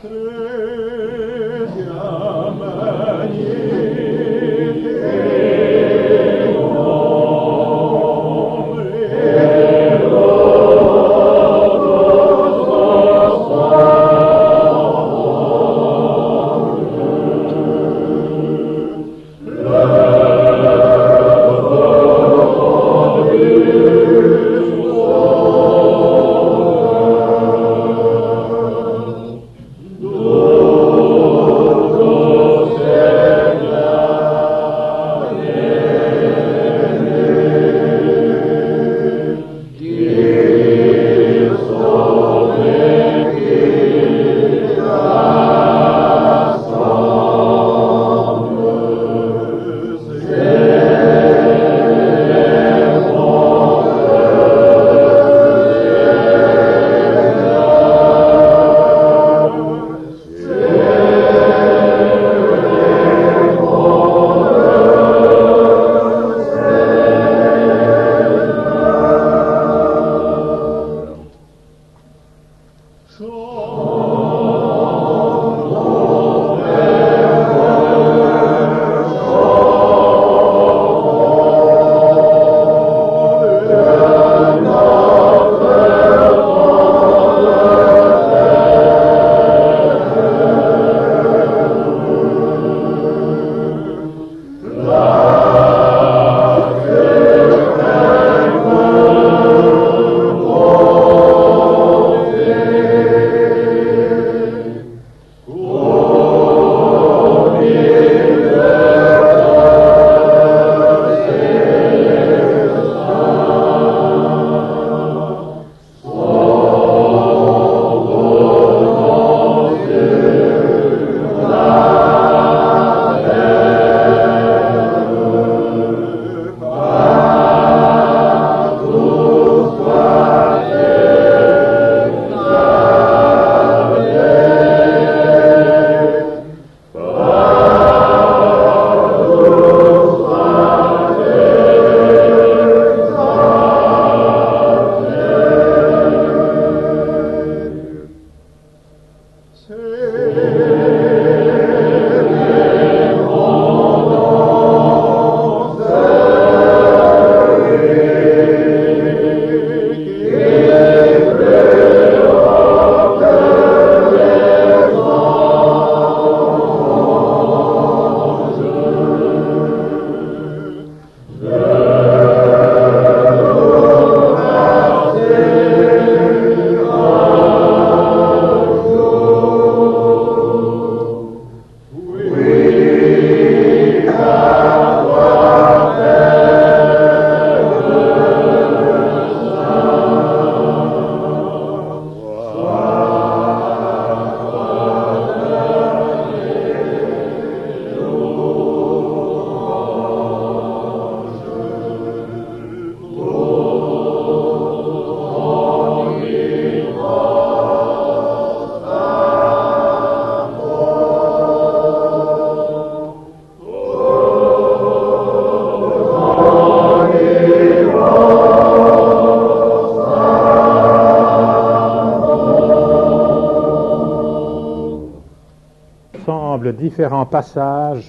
Différents passages.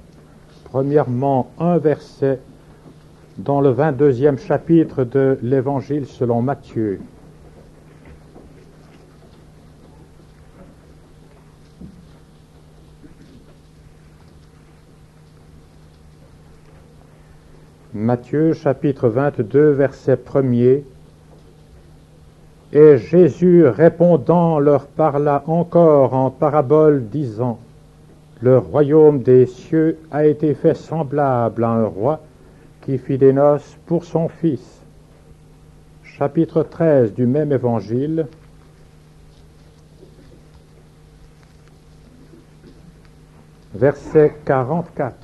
Premièrement, un verset dans le 22e chapitre de l'Évangile selon Matthieu. Matthieu chapitre 22, verset 1er. Et Jésus répondant leur parla encore en parabole disant: Le royaume des cieux a été fait semblable à un roi qui fit des noces pour son fils. Chapitre 13 du même évangile. Verset 44.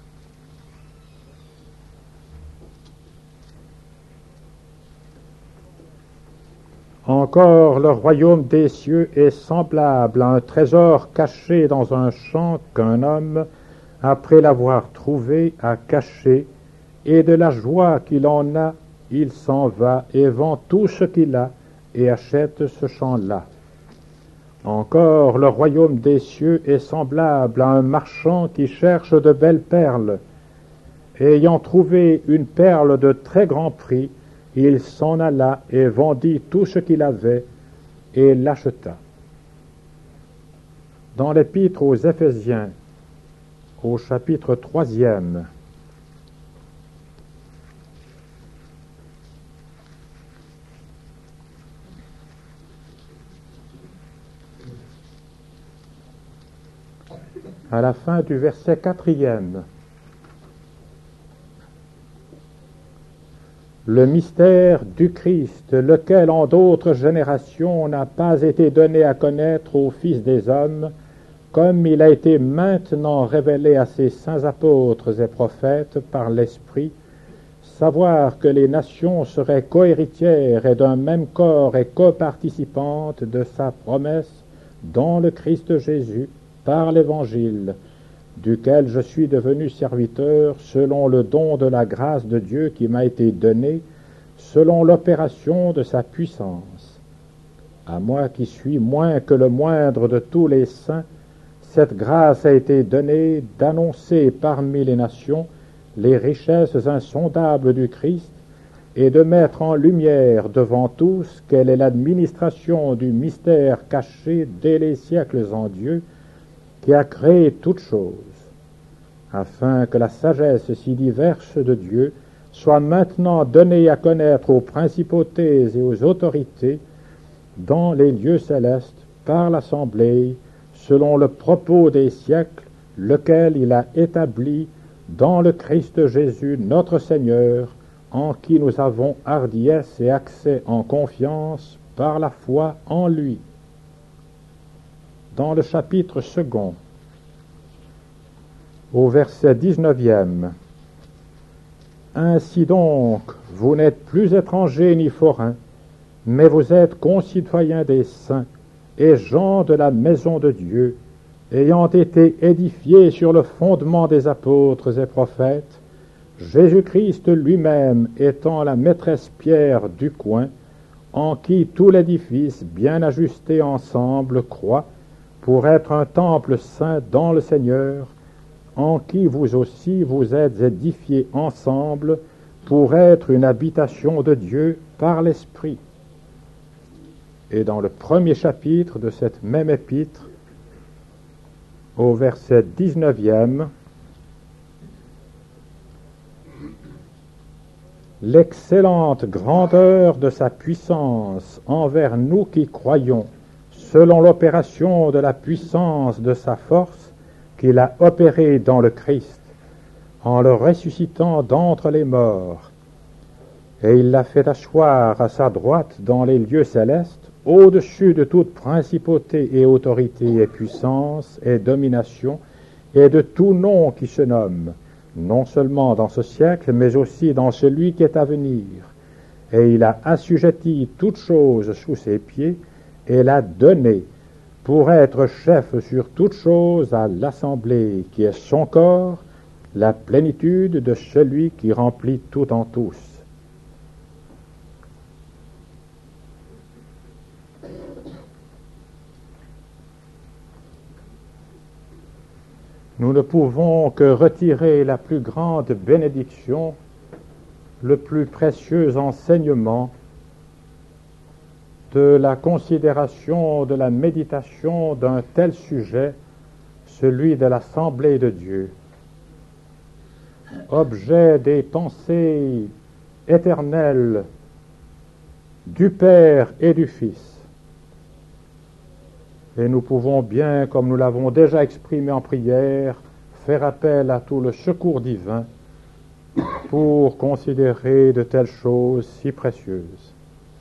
Encore le royaume des cieux est semblable à un trésor caché dans un champ qu'un homme, après l'avoir trouvé, a caché, et de la joie qu'il en a, il s'en va et vend tout ce qu'il a et achète ce champ-là. Encore, le royaume des cieux est semblable à un marchand qui cherche de belles perles. Ayant trouvé une perle de très grand prix, il s'en alla et vendit tout ce qu'il avait et l'acheta. Dans l'épître aux Éphésiens, au chapitre 3e, à la fin du verset 4e, le mystère du Christ, lequel en d'autres générations n'a pas été donné à connaître aux fils des hommes, comme il a été maintenant révélé à ses saints apôtres et prophètes par l'Esprit, savoir que les nations seraient cohéritières et d'un même corps et coparticipantes de sa promesse dans le Christ Jésus, par l'Évangile, duquel je suis devenu serviteur selon le don de la grâce de Dieu qui m'a été donné, selon l'opération de sa puissance. À moi qui suis moins que le moindre de tous les saints, cette grâce a été donnée d'annoncer parmi les nations les richesses insondables du Christ et de mettre en lumière devant tous quelle est l'administration du mystère caché dès les siècles en Dieu, qui a créé toutes choses, afin que la sagesse si diverse de Dieu soit maintenant donnée à connaître aux principautés et aux autorités dans les lieux célestes par l'Assemblée, selon le propos des siècles, lequel il a établi dans le Christ Jésus notre Seigneur, en qui nous avons hardiesse et accès en confiance par la foi en lui. Dans le chapitre 2, au verset 19e, ainsi donc, vous n'êtes plus étrangers ni forains, mais vous êtes concitoyens des saints et gens de la maison de Dieu, ayant été édifiés sur le fondement des apôtres et prophètes, Jésus-Christ lui-même étant la maîtresse pierre du coin, en qui tout l'édifice bien ajusté ensemble croît, pour être un temple saint dans le Seigneur, en qui vous aussi vous êtes édifiés ensemble pour être une habitation de Dieu par l'Esprit. Et dans le premier chapitre de cette même épître, au verset 19e, l'excellente grandeur de sa puissance envers nous qui croyons, selon l'opération de la puissance de sa force qu'il a opérée dans le Christ, en le ressuscitant d'entre les morts, et il l'a fait asseoir à sa droite dans les lieux célestes, au-dessus de toute principauté et autorité et puissance et domination, et de tout nom qui se nomme, non seulement dans ce siècle, mais aussi dans celui qui est à venir. Et il a assujetti toutes choses sous ses pieds, et l'a donné pour être chef sur toutes choses à l'Assemblée, qui est son corps, la plénitude de celui qui remplit tout en tous. Nous ne pouvons que retirer la plus grande bénédiction, le plus précieux enseignement de la considération, de la méditation d'un tel sujet, celui de l'Assemblée de Dieu, objet des pensées éternelles du Père et du Fils. Et nous pouvons bien, comme nous l'avons déjà exprimé en prière, faire appel à tout le secours divin pour considérer de telles choses si précieuses.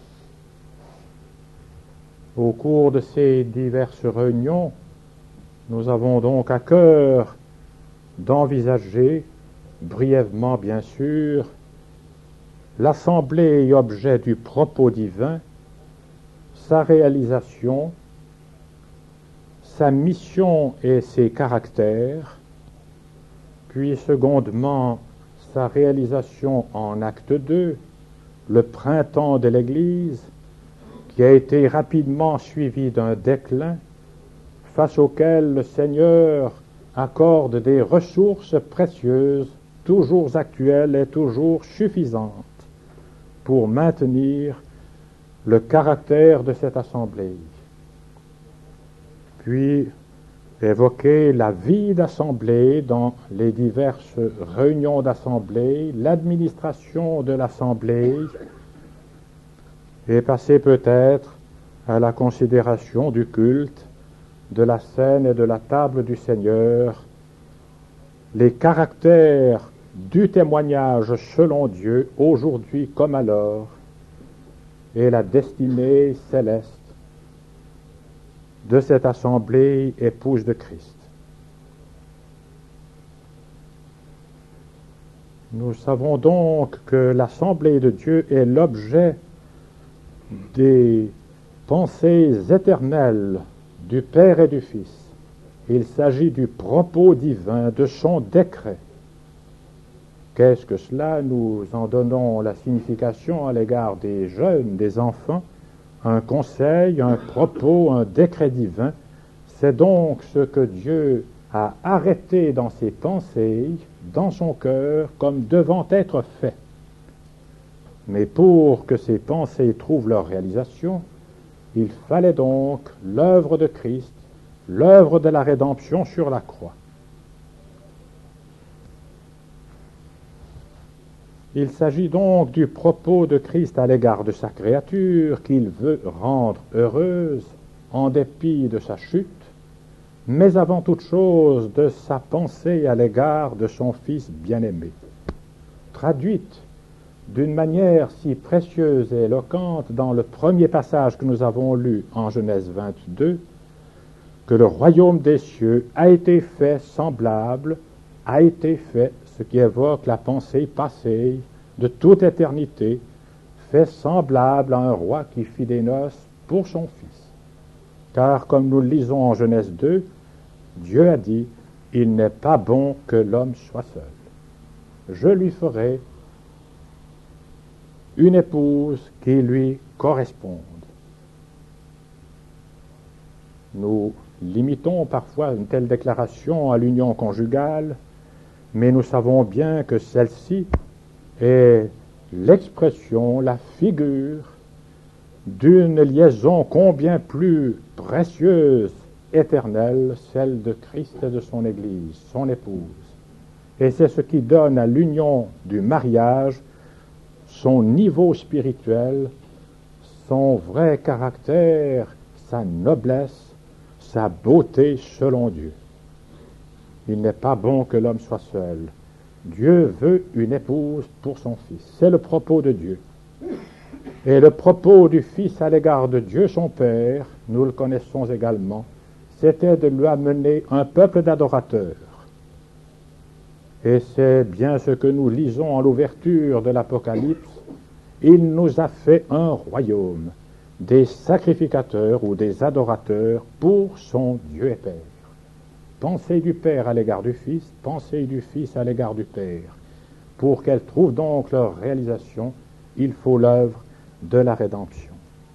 Au cours de ces diverses réunions, nous avons donc à cœur d'envisager, brièvement bien sûr, l'assemblée et objet du propos divin, sa réalisation, sa mission et ses caractères, puis secondement sa réalisation en acte 2, le printemps de l'Église, qui a été rapidement suivi d'un déclin, face auquel le Seigneur accorde des ressources précieuses, toujours actuelles et toujours suffisantes pour maintenir le caractère de cette assemblée. Puis, évoquer la vie d'assemblée dans les diverses réunions d'assemblée, l'administration de l'assemblée, et passer peut-être à la considération du culte, de la scène et de la table du Seigneur, les caractères du témoignage selon Dieu, aujourd'hui comme alors, et la destinée céleste de cette assemblée épouse de Christ. Nous savons donc que l'assemblée de Dieu est l'objet des pensées éternelles du Père et du Fils. Il s'agit du propos divin, de son décret. Qu'est-ce que cela? Nous en donnons la signification à l'égard des jeunes, des enfants. Un conseil, un propos, un décret divin. C'est donc ce que Dieu a arrêté dans ses pensées, dans son cœur, comme devant être fait. Mais pour que ces pensées trouvent leur réalisation, il fallait donc l'œuvre de Christ, l'œuvre de la rédemption sur la croix. Il s'agit donc du propos de Christ à l'égard de sa créature qu'il veut rendre heureuse en dépit de sa chute, mais avant toute chose de sa pensée à l'égard de son Fils bien-aimé, traduite d'une manière si précieuse et éloquente dans le premier passage que nous avons lu en Genèse 22, que le royaume des cieux a été fait semblable, a été fait, ce qui évoque la pensée passée de toute éternité, fait semblable à un roi qui fit des noces pour son fils. Car, comme nous le lisons en Genèse 2, Dieu a dit, « Il n'est pas bon que l'homme soit seul. Je lui ferai une épouse qui lui corresponde. » Nous limitons parfois une telle déclaration à l'union conjugale, mais nous savons bien que celle-ci est l'expression, la figure d'une liaison combien plus précieuse, éternelle, celle de Christ et de son Église, son épouse. Et c'est ce qui donne à l'union du mariage son niveau spirituel, son vrai caractère, sa noblesse, sa beauté selon Dieu. Il n'est pas bon que l'homme soit seul. Dieu veut une épouse pour son Fils. C'est le propos de Dieu. Et le propos du Fils à l'égard de Dieu, son Père, nous le connaissons également, c'était de lui amener un peuple d'adorateurs. Et c'est bien ce que nous lisons en l'ouverture de l'Apocalypse. Il nous a fait un royaume, des sacrificateurs ou des adorateurs pour son Dieu et Père. Pensée du Père à l'égard du Fils, pensée du Fils à l'égard du Père. Pour qu'elles trouvent donc leur réalisation, il faut l'œuvre de la rédemption.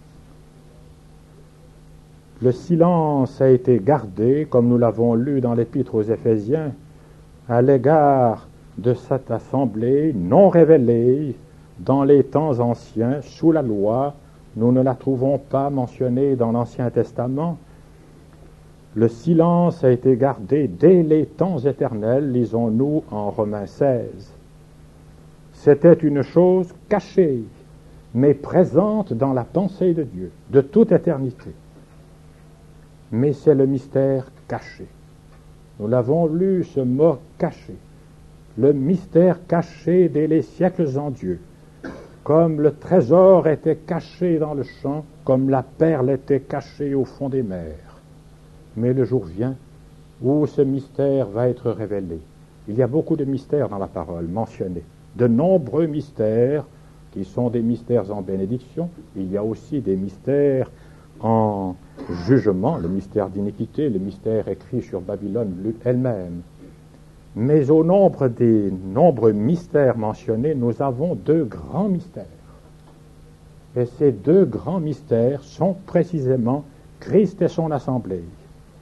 Le silence a été gardé, comme nous l'avons lu dans l'Épître aux Éphésiens, à l'égard de cette assemblée non révélée dans les temps anciens, sous la loi. Nous ne la trouvons pas mentionnée dans l'Ancien Testament. Le silence a été gardé dès les temps éternels, lisons-nous en Romains 16. C'était une chose cachée, mais présente dans la pensée de Dieu, de toute éternité. Mais c'est le mystère caché. Nous l'avons lu, ce mot caché. Le mystère caché dès les siècles en Dieu. Comme le trésor était caché dans le champ, comme la perle était cachée au fond des mers. Mais le jour vient où ce mystère va être révélé. Il y a beaucoup de mystères dans la parole mentionnés. De nombreux mystères qui sont des mystères en bénédiction. Il y a aussi des mystères en jugement, le mystère d'iniquité, le mystère écrit sur Babylone elle-même. Mais au nombre des nombreux mystères mentionnés, nous avons deux grands mystères. Et ces deux grands mystères sont précisément Christ et son assemblée.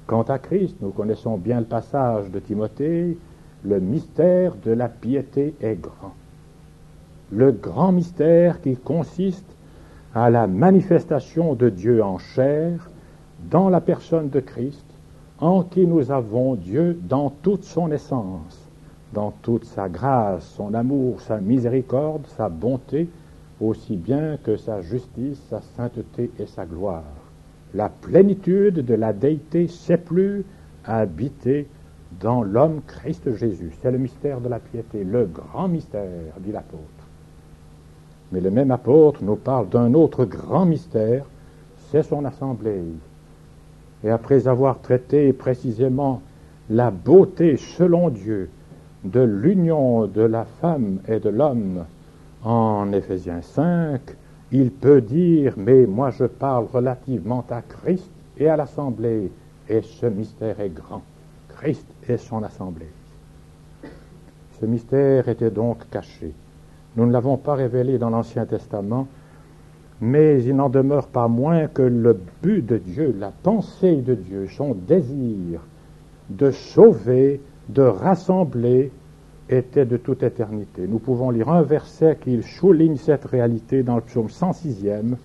Quant à Christ, nous connaissons bien le passage de Timothée, le mystère de la piété est grand. Le grand mystère qui consiste à la manifestation de Dieu en chair dans la personne de Christ, en qui nous avons Dieu dans toute son essence, dans toute sa grâce, son amour, sa miséricorde, sa bonté, aussi bien que sa justice, sa sainteté et sa gloire. La plénitude de la déité s'est plus à habiter dans l'homme Christ Jésus. C'est le mystère de la piété, le grand mystère, dit l'apôtre. Mais le même apôtre nous parle d'un autre grand mystère, c'est son assemblée. Et après avoir traité précisément la beauté selon Dieu de l'union de la femme et de l'homme en Éphésiens 5, il peut dire, mais moi je parle relativement à Christ et à l'assemblée, et ce mystère est grand. Christ et son assemblée. Ce mystère était donc caché. Nous ne l'avons pas révélé dans l'Ancien Testament, mais il n'en demeure pas moins que le but de Dieu, la pensée de Dieu, son désir de sauver, de rassembler, était de toute éternité. Nous pouvons lire un verset qui souligne cette réalité dans le psaume 106e.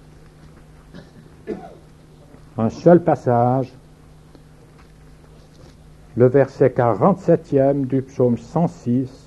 Un seul passage, le verset 47e du psaume 106.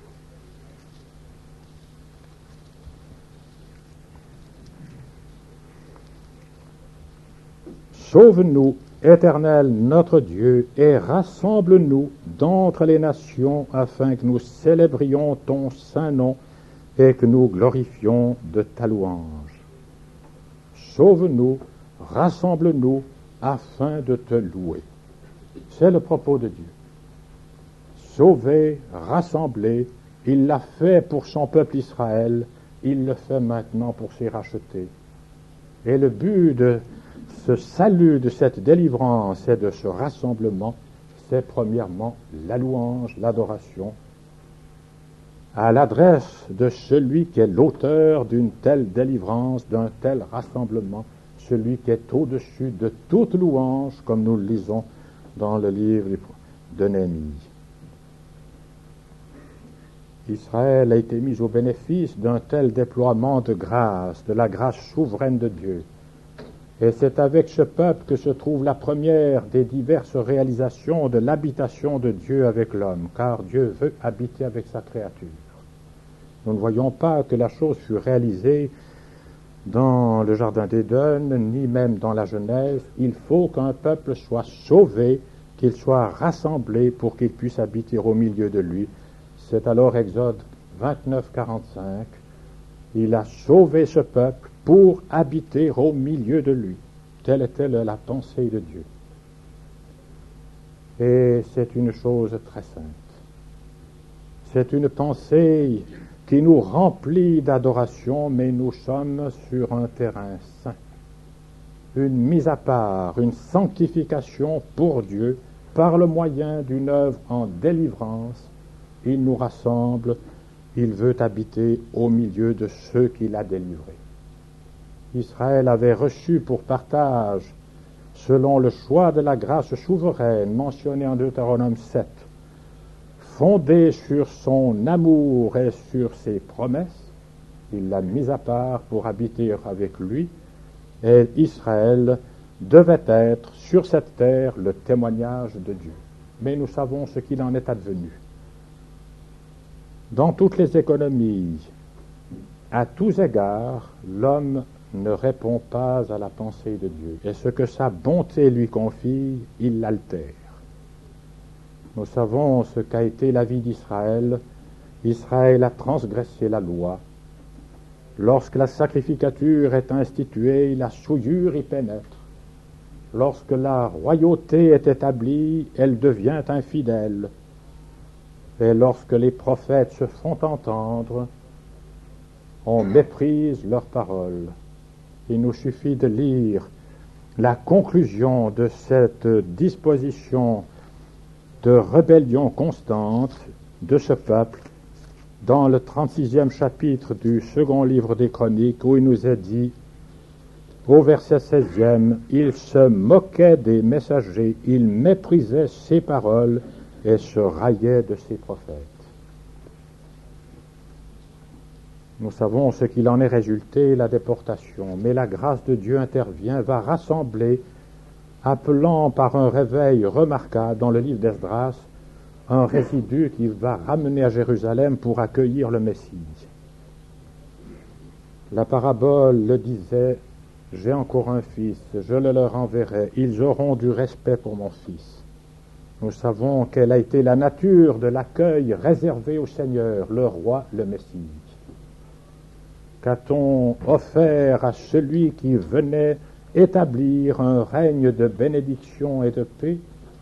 Sauve-nous, Éternel notre Dieu, et rassemble-nous d'entre les nations, afin que nous célébrions ton saint nom et que nous glorifions de ta louange. Sauve-nous, rassemble-nous, afin de te louer. C'est le propos de Dieu. Sauver, rassembler, il l'a fait pour son peuple Israël, il le fait maintenant pour ses rachetés. Et le but de ce salut, de cette délivrance et de ce rassemblement, c'est premièrement la louange, l'adoration, à l'adresse de celui qui est l'auteur d'une telle délivrance, d'un tel rassemblement, celui qui est au-dessus de toute louange, comme nous le lisons dans le livre de Néhémie. Israël a été mis au bénéfice d'un tel déploiement de grâce, de la grâce souveraine de Dieu. Et c'est avec ce peuple que se trouve la première des diverses réalisations de l'habitation de Dieu avec l'homme, car Dieu veut habiter avec sa créature. Nous ne voyons pas que la chose fut réalisée dans le jardin d'Éden, ni même dans la Genèse. Il faut qu'un peuple soit sauvé, qu'il soit rassemblé pour qu'il puisse habiter au milieu de lui. C'est alors Exode 29, 45. Il a sauvé ce peuple pour habiter au milieu de lui. Telle était la pensée de Dieu. Et c'est une chose très sainte. C'est une pensée qui nous remplit d'adoration, mais nous sommes sur un terrain saint. Une mise à part, une sanctification pour Dieu, par le moyen d'une œuvre en délivrance. Il nous rassemble, il veut habiter au milieu de ceux qu'il a délivrés. Israël avait reçu pour partage, selon le choix de la grâce souveraine mentionné en Deutéronome 7, fondé sur son amour et sur ses promesses, il l'a mis à part pour habiter avec lui, et Israël devait être sur cette terre le témoignage de Dieu. Mais nous savons ce qu'il en est advenu. Dans toutes les économies, à tous égards, l'homme ne répond pas à la pensée de Dieu. Et ce que sa bonté lui confie, il l'altère. Nous savons ce qu'a été la vie d'Israël. Israël a transgressé la loi. Lorsque la sacrificature est instituée, la souillure y pénètre. Lorsque la royauté est établie, elle devient infidèle. Et lorsque les prophètes se font entendre, on méprise leurs paroles. Il nous suffit de lire la conclusion de cette disposition de rébellion constante de ce peuple dans le 36e chapitre du second livre des Chroniques, où il nous est dit Au verset 16e, il se moquait des messagers, il méprisait ses paroles et se raillait de ses prophètes. Nous savons ce qu'il en est résulté, la déportation, mais la grâce de Dieu intervient, va rassembler, appelant par un réveil remarquable dans le livre d'Esdras, un résidu qui va ramener à Jérusalem pour accueillir le Messie. La parabole le disait: j'ai encore un fils, je le leur enverrai, ils auront du respect pour mon fils. Nous savons quelle a été la nature de l'accueil réservé au Seigneur, le roi, le Messie. Qu'a-t-on offert à celui qui venait établir un règne de bénédiction et de paix?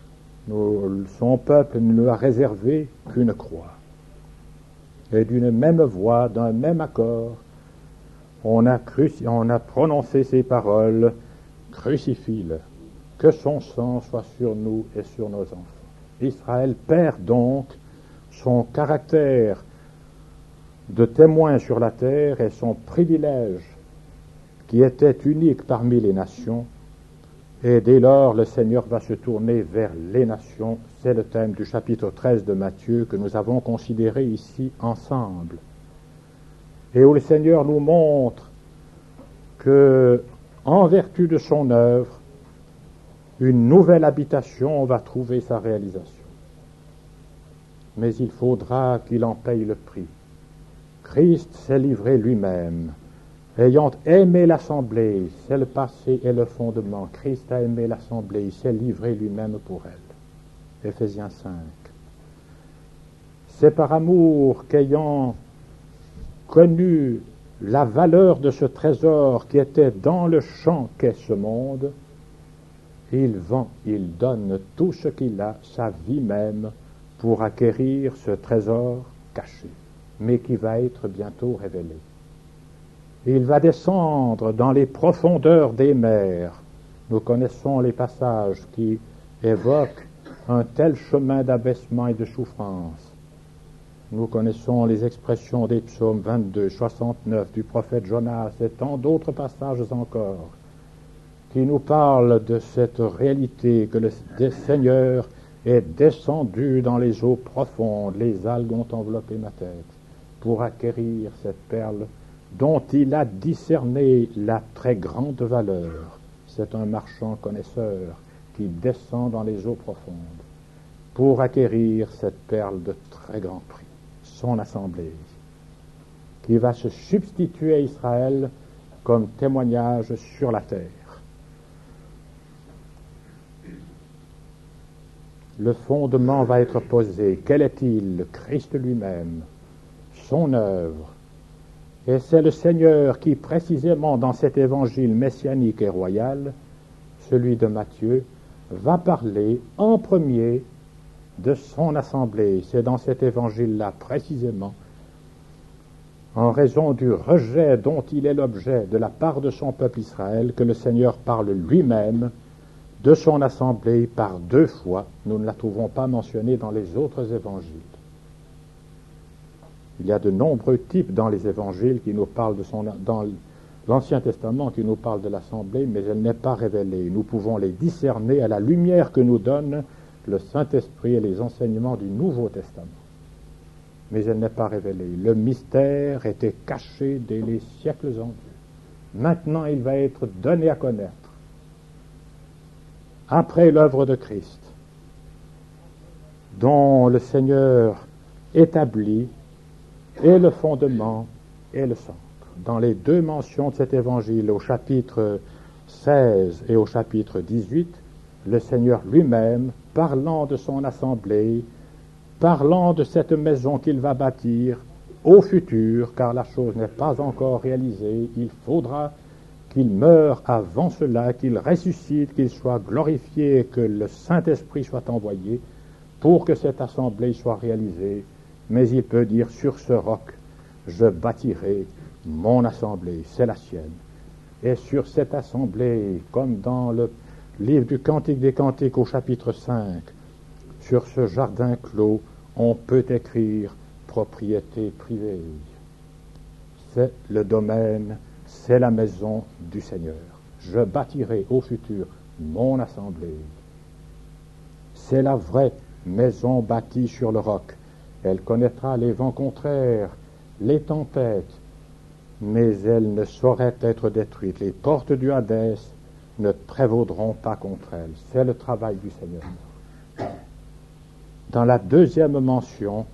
Son peuple ne lui a réservé qu'une croix. Et d'une même voix, d'un même accord, on a prononcé ces paroles: crucifie-le, que son sang soit sur nous et sur nos enfants. Israël perd donc son caractère de témoin sur la terre et son privilège qui était unique parmi les nations, et dès lors le Seigneur va se tourner vers les nations. C'est le thème du chapitre 13 de Matthieu que nous avons considéré ici ensemble, et où le Seigneur nous montre que, en vertu de son œuvre, une nouvelle habitation va trouver sa réalisation. Mais il faudra qu'il en paye le prix. Christ s'est livré lui-même, ayant aimé l'assemblée, c'est le passé et le fondement. Christ a aimé l'assemblée, il s'est livré lui-même pour elle. Éphésiens 5. C'est par amour qu'ayant connu la valeur de ce trésor qui était dans le champ qu'est ce monde, il vend, il donne tout ce qu'il a, sa vie même, pour acquérir ce trésor caché, mais qui va être bientôt révélé. Il va descendre dans les profondeurs des mers. Nous connaissons les passages qui évoquent un tel chemin d'abaissement et de souffrance. Nous connaissons les expressions des psaumes 22, 69, du prophète Jonas et tant d'autres passages encore qui nous parlent de cette réalité que le Seigneur est descendu dans les eaux profondes, les algues ont enveloppé ma tête, pour acquérir cette perle dont il a discerné la très grande valeur. C'est un marchand connaisseur qui descend dans les eaux profondes pour acquérir cette perle de très grand prix, son assemblée, qui va se substituer à Israël comme témoignage sur la terre. Le fondement va être posé. Quel est-il? Christ lui-même, son œuvre. Et c'est le Seigneur qui, précisément dans cet évangile messianique et royal, celui de Matthieu, va parler en premier de son assemblée. C'est dans cet évangile-là, précisément, en raison du rejet dont il est l'objet de la part de son peuple Israël, que le Seigneur parle lui-même de son assemblée par 2 fois. Nous ne la trouvons pas mentionnée dans les autres évangiles. Il y a de nombreux types dans les évangiles qui nous parlent dans l'Ancien Testament qui nous parlent de l'assemblée, mais elle n'est pas révélée. Nous pouvons les discerner à la lumière que nous donne le Saint-Esprit et les enseignements du Nouveau Testament. Mais elle n'est pas révélée. Le mystère était caché dès les siècles en Dieu. Maintenant, il va être donné à connaître. Après l'œuvre de Christ, dont le Seigneur établit et le fondement et le centre. Dans les 2 mentions de cet évangile, au chapitre 16 et au chapitre 18, le Seigneur lui-même, parlant de son assemblée, parlant de cette maison qu'il va bâtir au futur, car la chose n'est pas encore réalisée, il faudra qu'il meure avant cela, qu'il ressuscite, qu'il soit glorifié, que le Saint-Esprit soit envoyé pour que cette assemblée soit réalisée. Mais il peut dire: sur ce roc, je bâtirai mon assemblée, c'est la sienne. Et sur cette assemblée, comme dans le livre du Cantique des Cantiques au chapitre 5, sur ce jardin clos, on peut écrire propriété privée. C'est le domaine, c'est la maison du Seigneur. je bâtirai au futur mon assemblée. C'est la vraie maison bâtie sur le roc. Elle connaîtra les vents contraires, les tempêtes, mais elle ne saurait être détruite. Les portes du Hadès ne prévaudront pas contre elle. C'est le travail du Seigneur. Dans la deuxième mention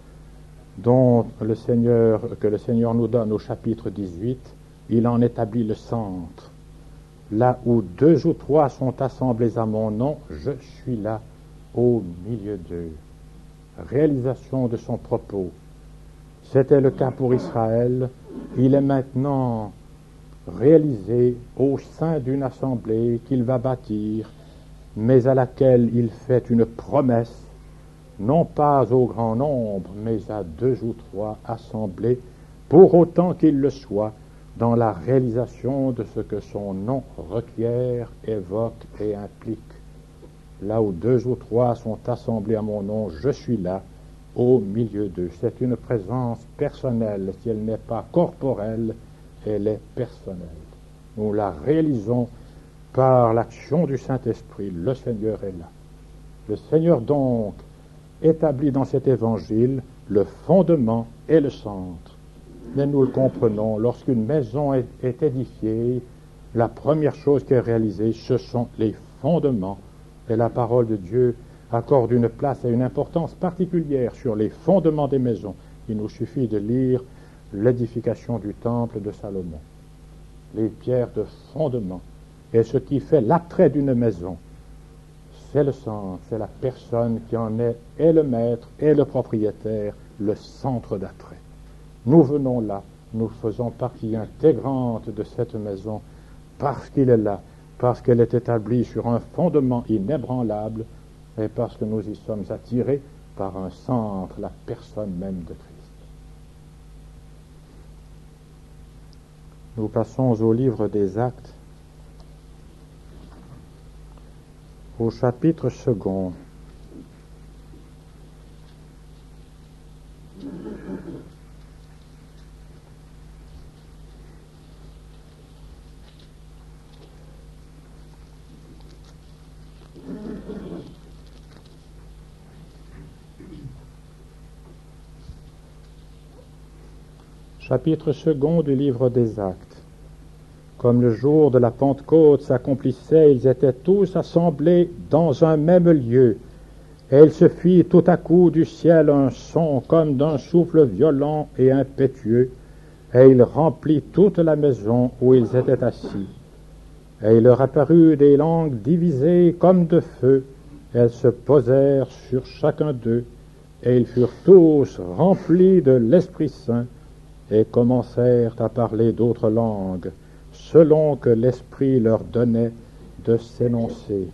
que le Seigneur nous donne au chapitre 18, il en établit le centre. Là où 2 ou 3 sont assemblés à mon nom, je suis là au milieu d'eux. Réalisation de son propos. C'était le cas pour Israël. Il est maintenant réalisé au sein d'une assemblée qu'il va bâtir, mais à laquelle il fait une promesse, non pas au grand nombre, mais à 2 ou 3 assemblés, pour autant qu'il le soit, dans la réalisation de ce que son nom requiert, évoque et implique. Là où 2 ou 3 sont assemblés à mon nom, je suis là, au milieu d'eux. C'est une présence personnelle. Si elle n'est pas corporelle, elle est personnelle. Nous la réalisons par l'action du Saint-Esprit. Le Seigneur est là. Le Seigneur donc établit dans cet évangile le fondement et le centre. Mais nous le comprenons, lorsqu'une maison est édifiée, la première chose qui est réalisée, ce sont les fondements. Et la parole de Dieu accorde une place et une importance particulière sur les fondements des maisons. Il nous suffit de lire l'édification du temple de Salomon. Les pierres de fondement. Et ce qui fait l'attrait d'une maison, c'est le centre, c'est la personne qui en est et le maître et le propriétaire, le centre d'attrait. Nous venons là, nous faisons partie intégrante de cette maison parce qu'il est là, parce qu'elle est établie sur un fondement inébranlable et parce que nous y sommes attirés par un centre, la personne même de Christ. Nous passons au livre des Actes, au chapitre 2. Chapitre 2 du livre des Actes. Comme le jour de la Pentecôte s'accomplissait, ils étaient tous assemblés dans un même lieu. Et il se fit tout à coup du ciel un son comme d'un souffle violent et impétueux, et il remplit toute la maison où ils étaient assis. Et il leur apparut des langues divisées comme de feu. Elles se posèrent sur chacun d'eux, et ils furent tous remplis de l'Esprit Saint, et commencèrent à parler d'autres langues, selon que l'Esprit leur donnait de s'énoncer.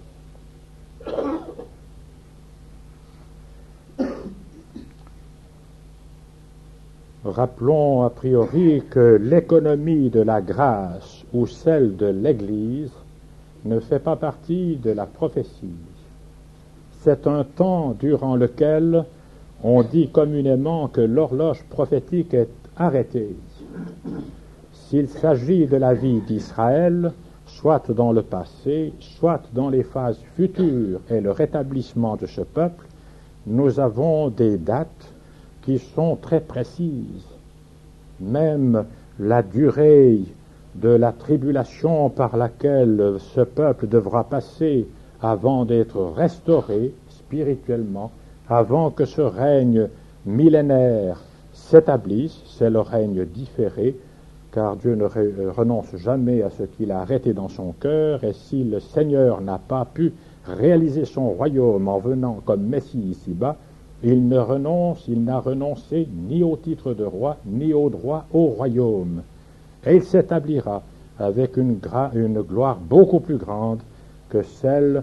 Rappelons a priori que l'économie de la grâce ou celle de l'Église ne fait pas partie de la prophétie. C'est un temps durant lequel on dit communément que l'horloge prophétique est arrêtée. S'il s'agit de la vie d'Israël, soit dans le passé, soit dans les phases futures et le rétablissement de ce peuple, nous avons des dates qui sont très précises. Même la durée de la tribulation par laquelle ce peuple devra passer avant d'être restauré spirituellement, avant que ce règne millénaire s'établisse, c'est le règne différé, car Dieu ne renonce jamais à ce qu'il a arrêté dans son cœur, et si le Seigneur n'a pas pu réaliser son royaume en venant comme Messie ici-bas, il n'a renoncé ni au titre de roi, ni au droit au royaume. Et il s'établira avec une gloire beaucoup plus grande que celle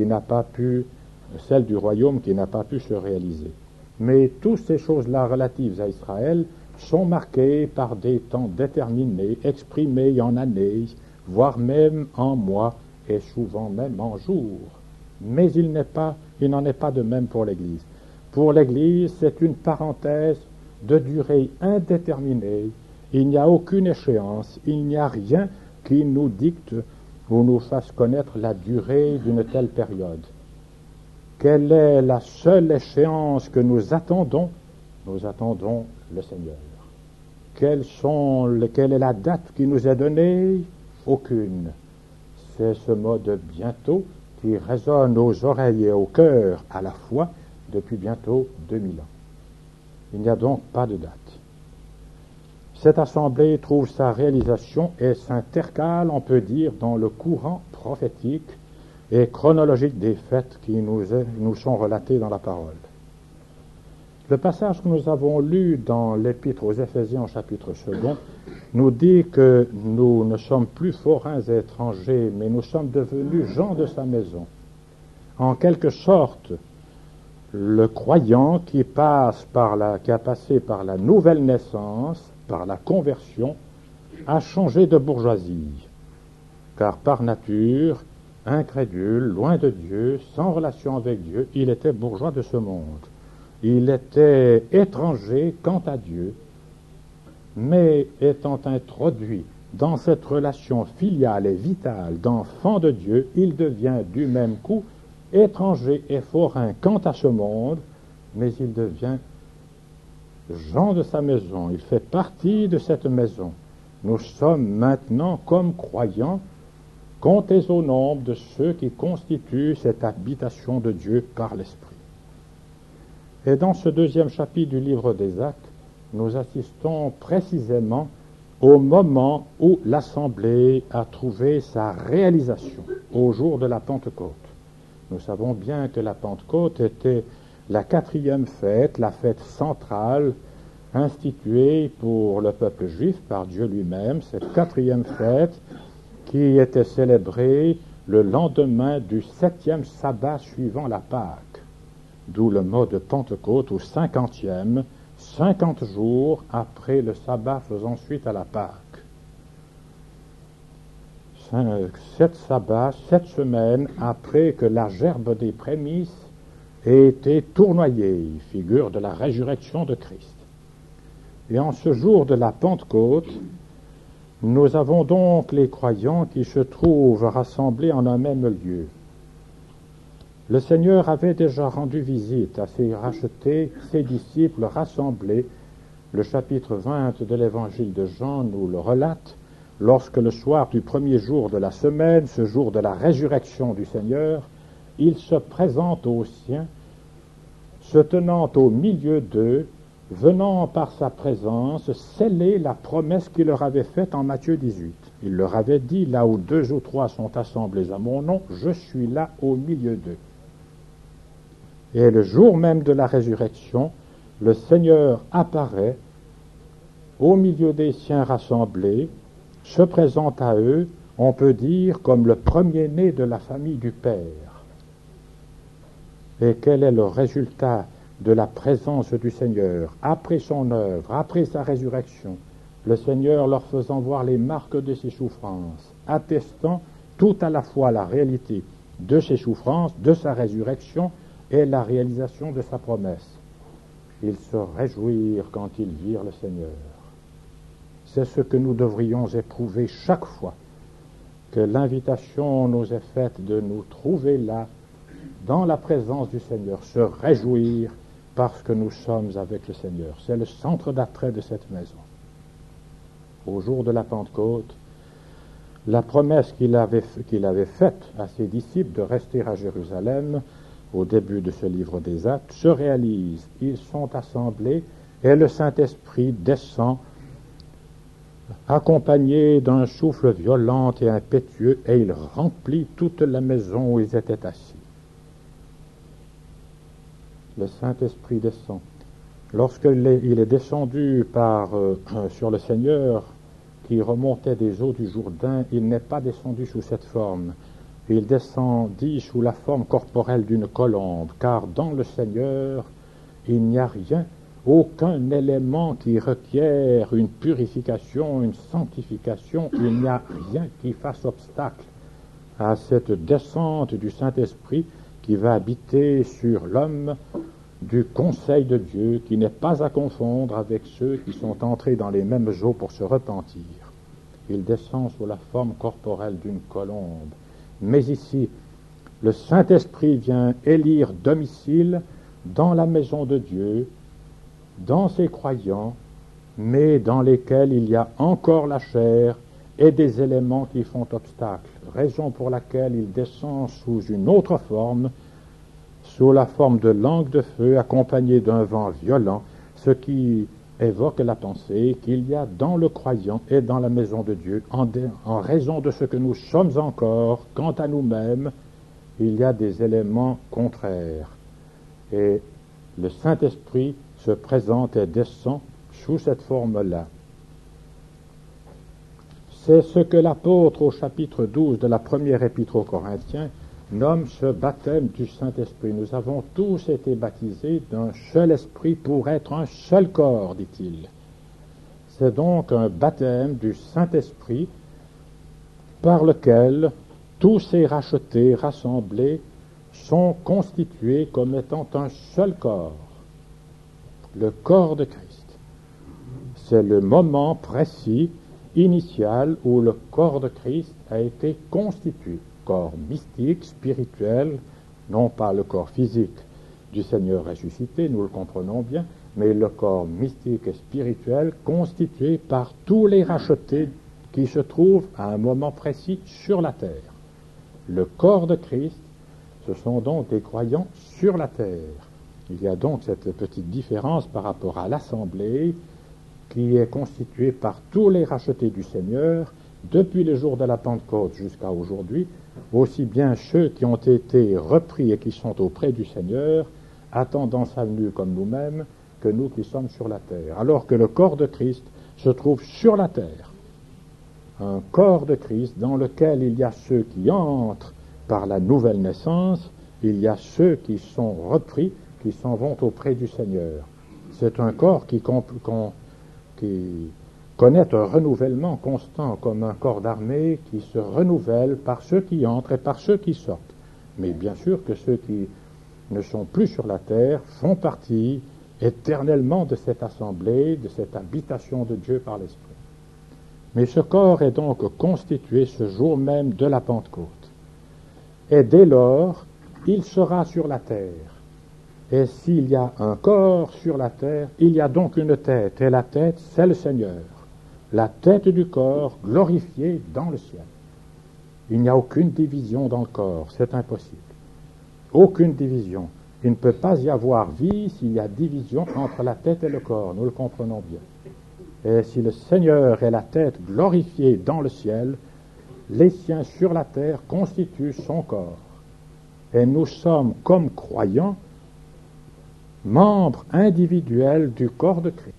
du royaume qui n'a pas pu se réaliser. Mais toutes ces choses-là relatives à Israël sont marquées par des temps déterminés, exprimés en années, voire même en mois, et souvent même en jours. Mais il n'en est pas de même pour l'Église. Pour l'Église, c'est une parenthèse de durée indéterminée. Il n'y a aucune échéance, il n'y a rien qui nous dicte ou nous fasse connaître la durée d'une telle période. Quelle est la seule échéance que nous attendons? Nous attendons le Seigneur. Quelle est la date qui nous est donnée? Aucune. C'est ce mot de bientôt qui résonne aux oreilles et au cœur à la fois depuis bientôt 2000 ans. Il n'y a donc pas de date. Cette assemblée trouve sa réalisation et s'intercale, on peut dire, dans le courant prophétique et chronologique des faits qui nous sont relatés dans la parole. Le passage que nous avons lu dans l'Épître aux Éphésiens, chapitre 2, nous dit que nous ne sommes plus forains et étrangers, mais nous sommes devenus gens de sa maison. En quelque sorte, le croyant qui a passé par la nouvelle naissance, par la conversion, a changé de bourgeoisie, car par nature, incrédule, loin de Dieu, sans relation avec Dieu, il était bourgeois de ce monde. Il était étranger quant à Dieu, mais étant introduit dans cette relation filiale et vitale d'enfant de Dieu, il devient du même coup étranger et forain quant à ce monde, mais il devient gens de sa maison, il fait partie de cette maison. Nous sommes maintenant, comme croyants, comptés au nombre de ceux qui constituent cette habitation de Dieu par l'Esprit. Et dans ce deuxième chapitre du livre des Actes, nous assistons précisément au moment où l'Assemblée a trouvé sa réalisation, au jour de la Pentecôte. Nous savons bien que la Pentecôte était la 4e fête, la fête centrale, instituée pour le peuple juif par Dieu lui-même, cette 4e fête qui était célébrée le lendemain du 7e sabbat suivant la Pâque. D'où le mot de Pentecôte au 50e, 50 jours après le sabbat faisant suite à la Pâque. 7 sabbats, 7 semaines après que la gerbe des prémices ait été tournoyée, figure de la résurrection de Christ. Et en ce jour de la Pentecôte, nous avons donc les croyants qui se trouvent rassemblés en un même lieu. Le Seigneur avait déjà rendu visite à ses rachetés, ses disciples rassemblés. Le chapitre 20 de l'évangile de Jean nous le relate, lorsque le soir du premier jour de la semaine, ce jour de la résurrection du Seigneur, il se présente aux siens, se tenant au milieu d'eux, venant par sa présence sceller la promesse qu'il leur avait faite en Matthieu 18. Il leur avait dit, là où 2 ou 3 sont assemblés à mon nom, je suis là au milieu d'eux. Et le jour même de la résurrection, le Seigneur apparaît au milieu des siens rassemblés, se présente à eux, on peut dire, comme le premier-né de la famille du Père. Et quel est le résultat de la présence du Seigneur après son œuvre, après sa résurrection? Le Seigneur leur faisant voir les marques de ses souffrances, attestant tout à la fois la réalité de ses souffrances, de sa résurrection et la réalisation de sa promesse. Ils se réjouirent quand ils virent le Seigneur. C'est ce que nous devrions éprouver chaque fois que l'invitation nous est faite de nous trouver là, dans la présence du Seigneur, se réjouir parce que nous sommes avec le Seigneur. C'est le centre d'attrait de cette maison. Au jour de la Pentecôte, la promesse qu'il avait faite à ses disciples de rester à Jérusalem, au début de ce livre des Actes, se réalise. Ils sont assemblés et le Saint-Esprit descend accompagné d'un souffle violent et impétueux, et il remplit toute la maison où ils étaient assis. Le Saint-Esprit descend. Lorsqu'il est descendu sur le Seigneur qui remontait des eaux du Jourdain, il n'est pas descendu sous cette forme. Il descendit sous la forme corporelle d'une colombe, car dans le Seigneur, il n'y a rien, aucun élément qui requiert une purification, une sanctification. Il n'y a rien qui fasse obstacle à cette descente du Saint-Esprit qui va habiter sur l'homme du conseil de Dieu, qui n'est pas à confondre avec ceux qui sont entrés dans les mêmes eaux pour se repentir. il descend sous la forme corporelle d'une colombe. Mais ici, le Saint-Esprit vient élire domicile dans la maison de Dieu, dans ses croyants, mais dans lesquels il y a encore la chair et des éléments qui font obstacle, raison pour laquelle il descend sous une autre forme, sous la forme de langue de feu accompagnée d'un vent violent, ce qui évoque la pensée qu'il y a dans le croyant et dans la maison de Dieu, en raison de ce que nous sommes encore, quant à nous-mêmes, il y a des éléments contraires. Et le Saint-Esprit se présente et descend sous cette forme-là. C'est ce que l'apôtre au chapitre 12 de la première épître aux Corinthiens nomme ce baptême du Saint-Esprit. Nous avons tous été baptisés d'un seul esprit pour être un seul corps, dit-il. C'est donc un baptême du Saint-Esprit par lequel tous ces rachetés, rassemblés, sont constitués comme étant un seul corps, le corps de Christ. C'est le moment précis, initial, où le corps de Christ a été constitué. Corps mystique, spirituel, non pas le corps physique du Seigneur ressuscité, nous le comprenons bien, mais le corps mystique et spirituel constitué par tous les rachetés qui se trouvent à un moment précis sur la terre. Le corps de Christ, ce sont donc des croyants sur la terre. Il y a donc cette petite différence par rapport à l'assemblée qui est constituée par tous les rachetés du Seigneur depuis le jour de la Pentecôte jusqu'à aujourd'hui, aussi bien ceux qui ont été repris et qui sont auprès du Seigneur, attendant sa venue comme nous-mêmes, que nous qui sommes sur la terre. Alors que le corps de Christ se trouve sur la terre. Un corps de Christ dans lequel il y a ceux qui entrent par la nouvelle naissance, il y a ceux qui sont repris, qui s'en vont auprès du Seigneur. C'est un corps qui connaît un renouvellement constant, comme un corps d'armée qui se renouvelle par ceux qui entrent et par ceux qui sortent. Mais bien sûr que ceux qui ne sont plus sur la terre font partie éternellement de cette assemblée, de cette habitation de Dieu par l'Esprit. Mais ce corps est donc constitué ce jour même de la Pentecôte. Et dès lors, il sera sur la terre. Et s'il y a un corps sur la terre, il y a donc une tête. Et la tête, c'est le Seigneur. La tête du corps glorifiée dans le ciel. Il n'y a aucune division dans le corps, c'est impossible. Aucune division. Il ne peut pas y avoir vie s'il y a division entre la tête et le corps, nous le comprenons bien. Et si le Seigneur est la tête glorifiée dans le ciel, les siens sur la terre constituent son corps. Et nous sommes, comme croyants, membres individuels du corps de Christ.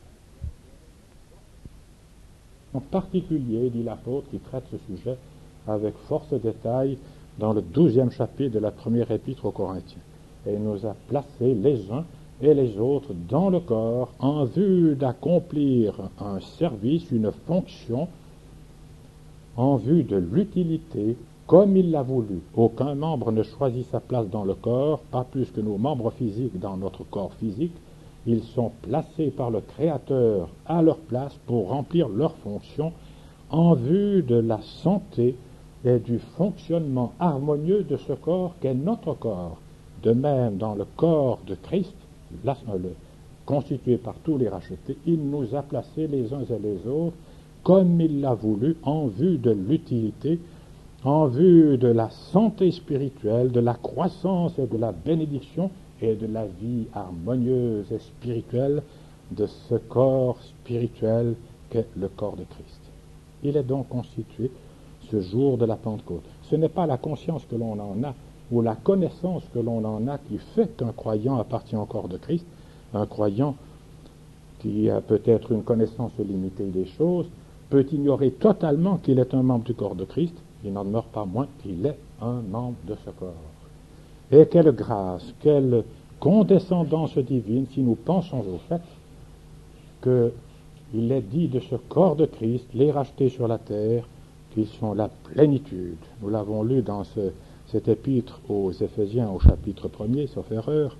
En particulier, dit l'apôtre, qui traite ce sujet avec force détail dans le 12e chapitre de la première épître aux Corinthiens. Et il nous a placés les uns et les autres dans le corps en vue d'accomplir un service, une fonction, en vue de l'utilité comme il l'a voulu. Aucun membre ne choisit sa place dans le corps, pas plus que nos membres physiques dans notre corps physique. Ils sont placés par le Créateur à leur place pour remplir leur fonction en vue de la santé et du fonctionnement harmonieux de ce corps qu'est notre corps. De même, dans le corps de Christ, constitué par tous les rachetés, il nous a placés les uns et les autres comme il l'a voulu en vue de l'utilité, en vue de la santé spirituelle, de la croissance et de la bénédiction et de la vie harmonieuse et spirituelle de ce corps spirituel qu'est le corps de Christ. Il est donc constitué ce jour de la Pentecôte. Ce n'est pas la conscience que l'on en a ou la connaissance que l'on en a qui fait qu'un croyant appartient au corps de Christ. Un croyant qui a peut-être une connaissance limitée des choses peut ignorer totalement qu'il est un membre du corps de Christ. Il n'en demeure pas moins qu'il est un membre de ce corps. Et quelle grâce, quelle condescendance divine si nous pensons au fait qu'il est dit de ce corps de Christ, les rachetés sur la terre, qu'ils sont la plénitude. Nous l'avons lu dans cet épître aux Éphésiens au chapitre 1er, sauf erreur.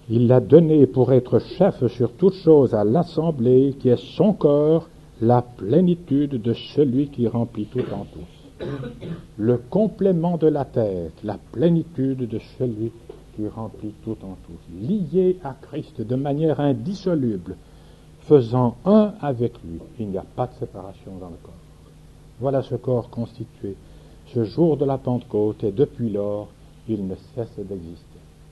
Il l'a donné pour être chef sur toute chose à l'assemblée qui est son corps, la plénitude de celui qui remplit tout en tous. Le complément de la tête, la plénitude de celui qui remplit tout en tous. Lié à Christ de manière indissoluble, faisant un avec lui. Il n'y a pas de séparation dans le corps. Voilà ce corps constitué ce jour de la Pentecôte, et depuis lors, il ne cesse d'exister.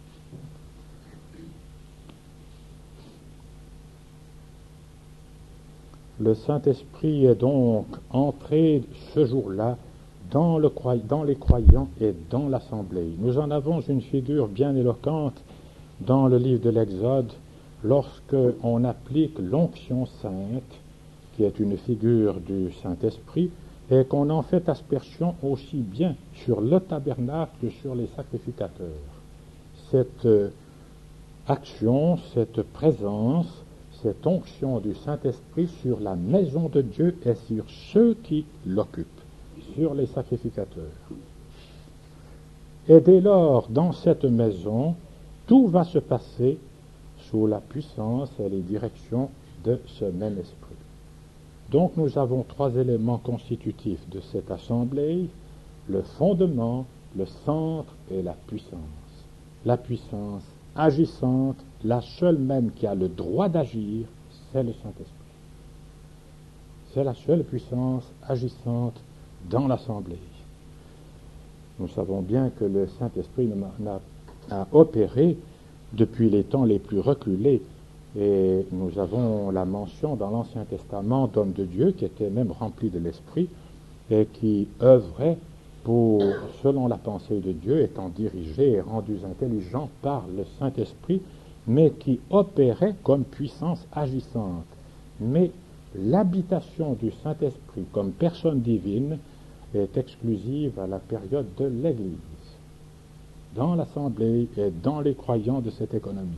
Le Saint-Esprit est donc entré ce jour-là dans les croyants et dans l'assemblée. Nous en avons une figure bien éloquente dans le livre de l'Exode, lorsque on applique l'onction sainte, qui est une figure du Saint-Esprit, et qu'on en fait aspersion aussi bien sur le tabernacle que sur les sacrificateurs. Cette action, cette présence, cette onction du Saint-Esprit sur la maison de Dieu et sur ceux qui l'occupent, sur les sacrificateurs. Et dès lors, dans cette maison, tout va se passer sous la puissance et les directions de ce même esprit. Donc nous avons trois éléments constitutifs de cette assemblée: le fondement, le centre et la puissance. La puissance agissante, la seule même qui a le droit d'agir, c'est le Saint-Esprit. C'est la seule puissance agissante dans l'assemblée. Nous savons bien que le Saint-Esprit n'a opéré depuis les temps les plus reculés, et nous avons la mention dans l'Ancien Testament d'hommes de Dieu qui étaient même remplis de l'Esprit et qui œuvraient pour, selon la pensée de Dieu, étant dirigés et rendus intelligents par le Saint-Esprit, mais qui opéraient comme puissance agissante. Mais l'habitation du Saint-Esprit comme personne divine est exclusive à la période de l'Église, dans l'Assemblée et dans les croyants de cette économie.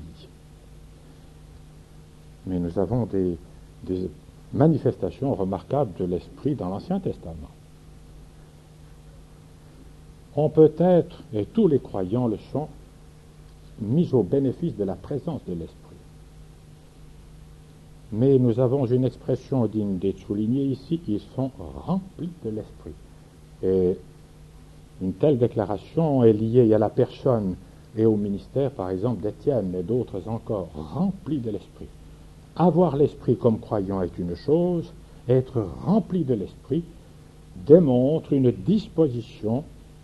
Mais nous avons des manifestations remarquables de l'Esprit dans l'Ancien Testament. On peut être, et tous les croyants le sont, mis au bénéfice de la présence de l'Esprit. Mais nous avons une expression digne d'être soulignée ici: ils sont remplis de l'Esprit. Et une telle déclaration est liée à la personne et au ministère, par exemple, d'Étienne et d'autres encore, remplis de l'Esprit. Avoir l'Esprit comme croyant est une chose, être rempli de l'Esprit démontre une disposition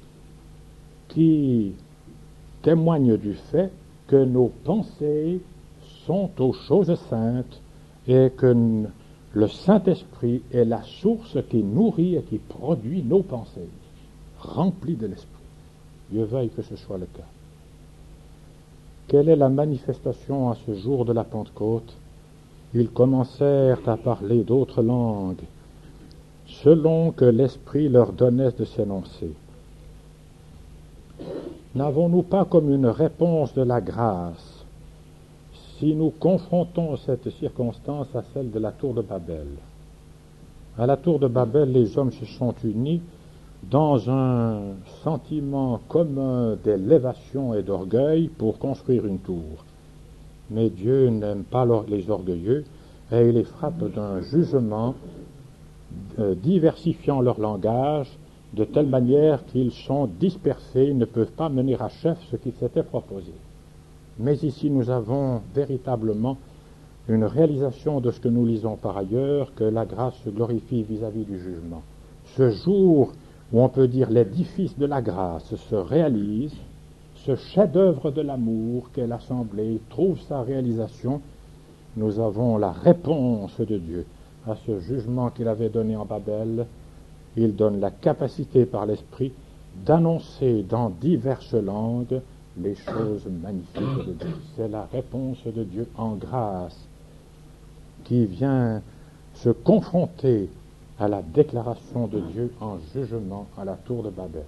qui témoigne du fait que nos pensées sont aux choses saintes et que le Saint-Esprit est la source qui nourrit et qui produit nos pensées, remplies de l'Esprit. Dieu veuille que ce soit le cas. Quelle est la manifestation à ce jour de la Pentecôte? Ils commencèrent à parler d'autres langues, selon que l'Esprit leur donnait de s'énoncer. N'avons-nous pas comme une réponse de la grâce, si nous confrontons cette circonstance à celle de la tour de Babel? À la tour de Babel, les hommes se sont unis dans un sentiment commun d'élévation et d'orgueil pour construire une tour. Mais Dieu n'aime pas les orgueilleux, et il les frappe d'un jugement diversifiant leur langage de telle manière qu'ils sont dispersés, ne peuvent pas mener à chef ce qu'ils s'étaient proposé. Mais ici nous avons véritablement une réalisation de ce que nous lisons par ailleurs, que la grâce se glorifie vis-à-vis du jugement. Ce jour où on peut dire l'édifice de la grâce se réalise, ce chef-d'œuvre de l'amour qu'est l'Assemblée trouve sa réalisation. Nous avons la réponse de Dieu à ce jugement qu'il avait donné en Babel. Il donne la capacité par l'Esprit d'annoncer dans diverses langues les choses magnifiques de Dieu. C'est la réponse de Dieu en grâce qui vient se confronter à la déclaration de Dieu en jugement à la tour de Babel.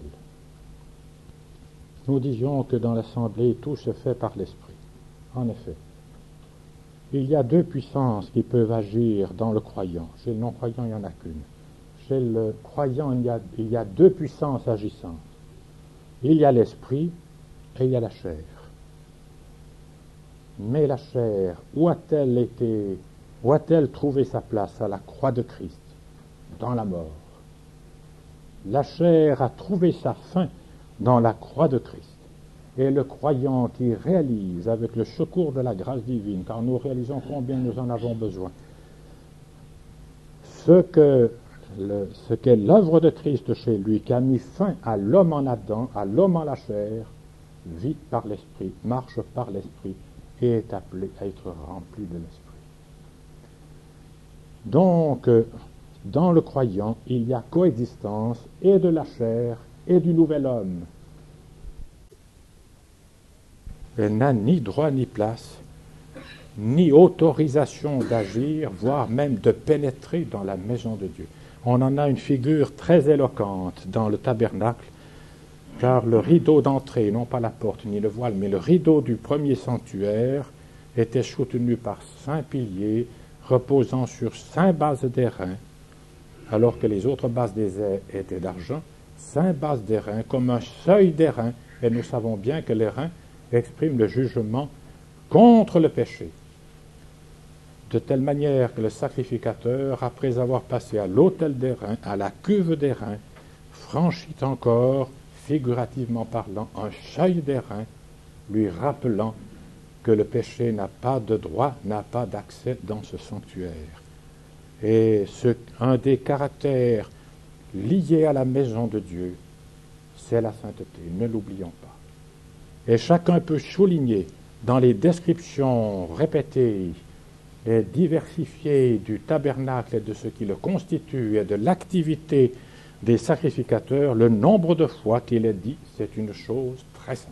Nous disions que dans l'Assemblée, tout se fait par l'Esprit. En effet, il y a deux puissances qui peuvent agir dans le croyant. Chez le non-croyant, il n'y en a qu'une. Chez le croyant, il y a deux puissances agissantes. Il y a l'Esprit et il y a la chair. Mais la chair, où a-t-elle trouvé sa place? À la croix de Christ, dans la mort. La chair a trouvé sa fin dans la croix de Christ. Et le croyant qui réalise avec le secours de la grâce divine, car nous réalisons combien nous en avons besoin, ce qu'est l'œuvre de Christ chez lui, qui a mis fin à l'homme en Adam, à l'homme en la chair, vit par l'Esprit, marche par l'Esprit et est appelé à être rempli de l'Esprit. Donc, dans le croyant, il y a coexistence et de la chair et du nouvel homme. Elle n'a ni droit ni place, ni autorisation d'agir, voire même de pénétrer dans la maison de Dieu. On en a une figure très éloquente dans le tabernacle, car le rideau d'entrée, non pas la porte ni le voile, mais le rideau du premier sanctuaire était soutenu par 5 piliers reposant sur 5 bases d'airain, alors que les autres bases des ais étaient d'argent, 5 bases d'airain comme un seuil d'airain, et nous savons bien que l'airain exprime le jugement contre le péché. De telle manière que le sacrificateur, après avoir passé à l'autel d'airain, à la cuve d'airain, franchit encore, figurativement parlant, un seuil d'airain, lui rappelant que le péché n'a pas de droit, n'a pas d'accès dans ce sanctuaire. Et un des caractères liés à la maison de Dieu, c'est la sainteté, ne l'oublions pas. Et chacun peut souligner dans les descriptions répétées et diversifiées du tabernacle et de ce qui le constitue et de l'activité des sacrificateurs, le nombre de fois qu'il est dit, c'est une chose très sainte.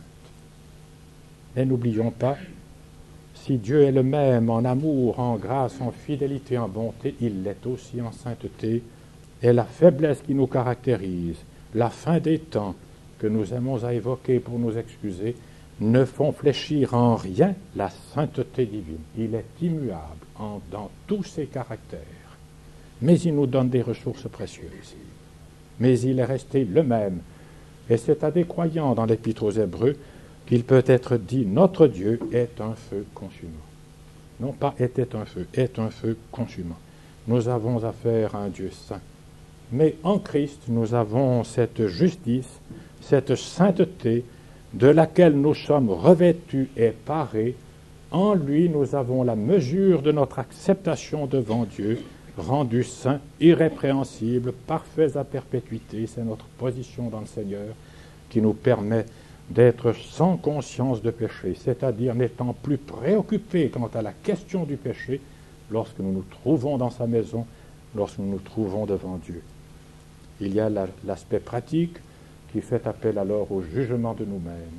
Et n'oublions pas, si Dieu est le même en amour, en grâce, en fidélité, en bonté, il l'est aussi en sainteté. Et la faiblesse qui nous caractérise, la fin des temps que nous aimons à évoquer pour nous excuser, ne font fléchir en rien la sainteté divine. Il est immuable dans tous ses caractères. Mais il nous donne des ressources précieuses. Mais il est resté le même. Et c'est à des croyants dans l'Épître aux Hébreux qu'il peut être dit « Notre Dieu est un feu consumant ». Non pas « était un feu », est un feu consumant. Nous avons affaire à un Dieu saint. Mais en Christ, nous avons cette justice, cette sainteté de laquelle nous sommes revêtus et parés. En lui, nous avons la mesure de notre acceptation devant Dieu, rendu saint, irrépréhensible, parfait à perpétuité. C'est notre position dans le Seigneur qui nous permet d'être sans conscience de péché, c'est-à-dire n'étant plus préoccupés quant à la question du péché lorsque nous nous trouvons dans sa maison, lorsque nous nous trouvons devant Dieu. Il y a l'aspect pratique qui fait appel alors au jugement de nous-mêmes.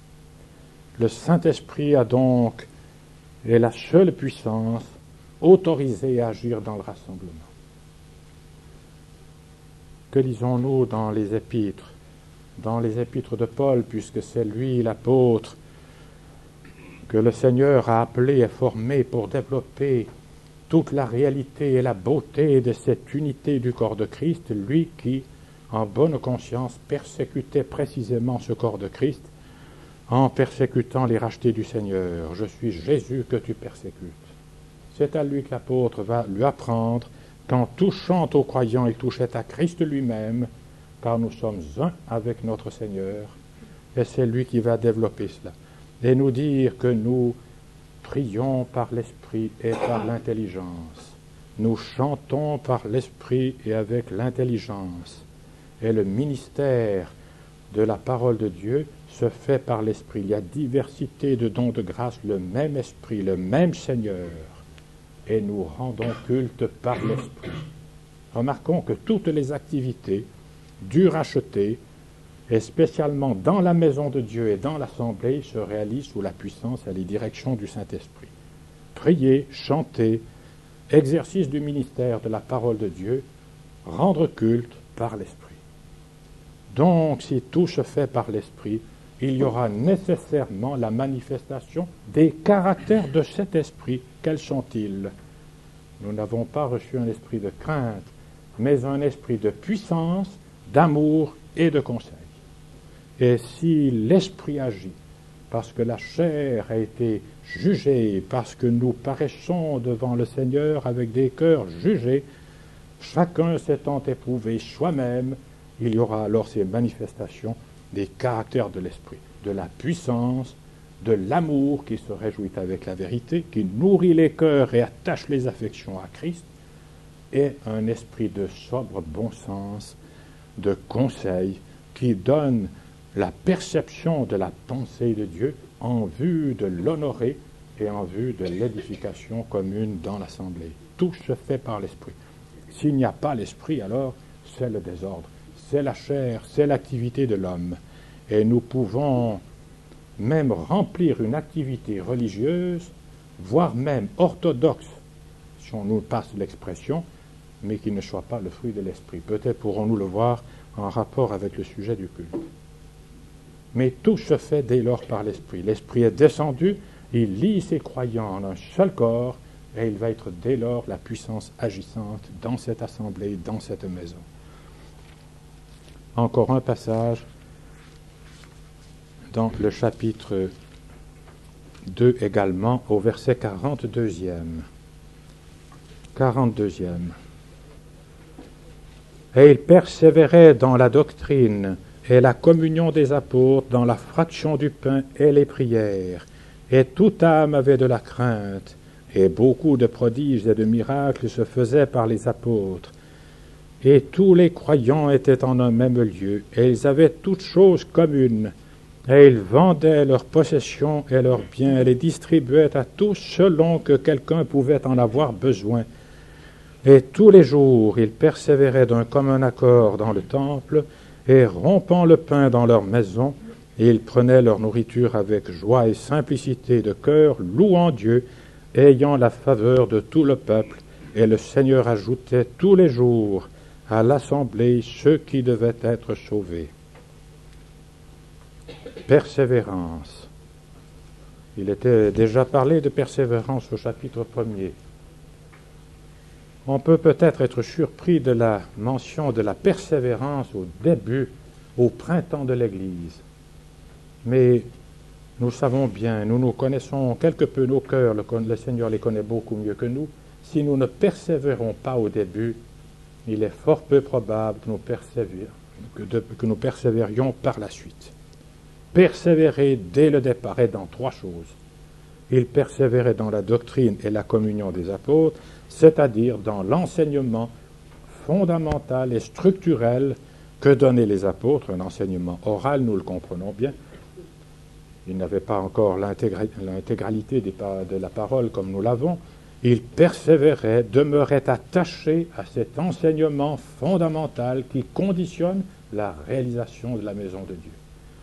Le Saint-Esprit a donc, est la seule puissance autorisée à agir dans le rassemblement. Que lisons-nous dans les épîtres? Dans les épîtres de Paul, puisque c'est lui, l'apôtre, que le Seigneur a appelé et formé pour développer toute la réalité et la beauté de cette unité du corps de Christ, lui qui, en bonne conscience, persécutait précisément ce corps de Christ, en persécutant les rachetés du Seigneur. Je suis Jésus que tu persécutes. C'est à lui que l'apôtre va lui apprendre qu'en touchant aux croyants, il touchait à Christ lui-même, car nous sommes un avec notre Seigneur, et c'est lui qui va développer cela. Et nous dire que nous prions par l'Esprit et par l'intelligence. Nous chantons par l'Esprit et avec l'intelligence. Et le ministère de la parole de Dieu se fait par l'Esprit. Il y a diversité de dons de grâce, le même Esprit, le même Seigneur. Et nous rendons culte par l'Esprit. Remarquons que toutes les activités du racheté, et spécialement dans la maison de Dieu et dans l'assemblée, se réalisent sous la puissance et les directions du Saint-Esprit. Prier, chanter, exercice du ministère de la parole de Dieu, rendre culte par l'Esprit. Donc, si tout se fait par l'Esprit, il y aura nécessairement la manifestation des caractères de cet Esprit. Quels sont-ils? Nous n'avons pas reçu un esprit de crainte, mais un esprit de puissance, d'amour et de conseil. Et si l'Esprit agit, parce que la chair a été jugée, parce que nous paraissons devant le Seigneur avec des cœurs jugés, chacun s'étant éprouvé soi-même, il y aura alors ces manifestations des caractères de l'esprit, de la puissance, de l'amour qui se réjouit avec la vérité, qui nourrit les cœurs et attache les affections à Christ, et un esprit de sobre bon sens, de conseil, qui donne la perception de la pensée de Dieu en vue de l'honorer et en vue de l'édification commune dans l'assemblée. Tout se fait par l'esprit. S'il n'y a pas l'esprit, alors c'est le désordre, c'est la chair, c'est l'activité de l'homme. Et nous pouvons même remplir une activité religieuse, voire même orthodoxe, si on nous passe l'expression, mais qui ne soit pas le fruit de l'esprit. Peut-être pourrons-nous le voir en rapport avec le sujet du culte. Mais tout se fait dès lors par l'esprit. L'esprit est descendu, il lie ses croyants en un seul corps, et il va être dès lors la puissance agissante dans cette assemblée, dans cette maison. Encore un passage dans le chapitre 2 également, au verset 42e. 42e. Et il persévérait dans la doctrine et la communion des apôtres, dans la fraction du pain et les prières. Et toute âme avait de la crainte, et beaucoup de prodiges et de miracles se faisaient par les apôtres. Et tous les croyants étaient en un même lieu, et ils avaient toutes choses communes. Et ils vendaient leurs possessions et leurs biens, et les distribuaient à tous selon que quelqu'un pouvait en avoir besoin. Et tous les jours, ils persévéraient d'un commun accord dans le temple, et rompant le pain dans leur maison, ils prenaient leur nourriture avec joie et simplicité de cœur, louant Dieu, ayant la faveur de tout le peuple, et le Seigneur ajoutait tous les jours à l'assemblée ceux qui devaient être sauvés. Persévérance. Il était déjà parlé de persévérance au chapitre 1er. On peut peut-être être surpris de la mention de la persévérance au début, au printemps de l'Église. Mais nous savons bien, nous connaissons quelque peu nos cœurs, le Seigneur les connaît beaucoup mieux que nous. Si nous ne persévérons pas au début, il est fort peu probable que nous persévérions par la suite. Persévérer dès le départ est dans trois choses. Il persévérait dans la doctrine et la communion des apôtres, c'est-à-dire dans l'enseignement fondamental et structurel que donnaient les apôtres, un enseignement oral, nous le comprenons bien. Ils n'avaient pas encore l'intégralité de la parole comme nous l'avons. Ils persévéraient, demeuraient attachés à cet enseignement fondamental qui conditionne la réalisation de la maison de Dieu.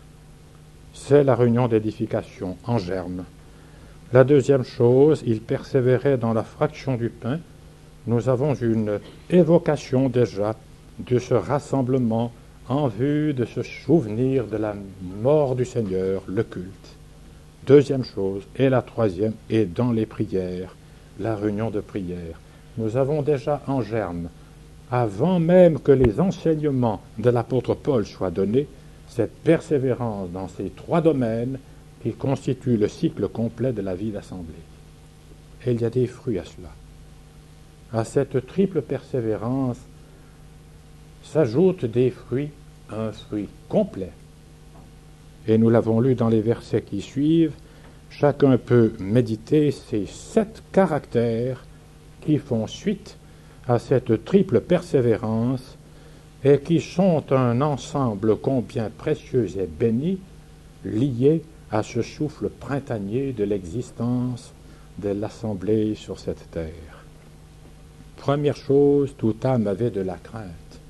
C'est la réunion d'édification en germe. La deuxième chose, ils persévéraient dans la fraction du pain. Nous avons une évocation déjà de ce rassemblement en vue de se souvenir de la mort du Seigneur, le culte. Deuxième chose, et la troisième, est dans les prières, la réunion de prière. Nous avons déjà en germe, avant même que les enseignements de l'apôtre Paul soient donnés, cette persévérance dans ces trois domaines qui constituent le cycle complet de la vie d'assemblée. Et il y a des fruits à cela. À cette triple persévérance s'ajoutent des fruits, un fruit complet. Et nous l'avons lu dans les versets qui suivent, chacun peut méditer ces 7 caractères qui font suite à cette triple persévérance et qui sont un ensemble combien précieux et béni, lié à ce souffle printanier de l'existence de l'assemblée sur cette terre. Première chose, toute âme avait de la crainte.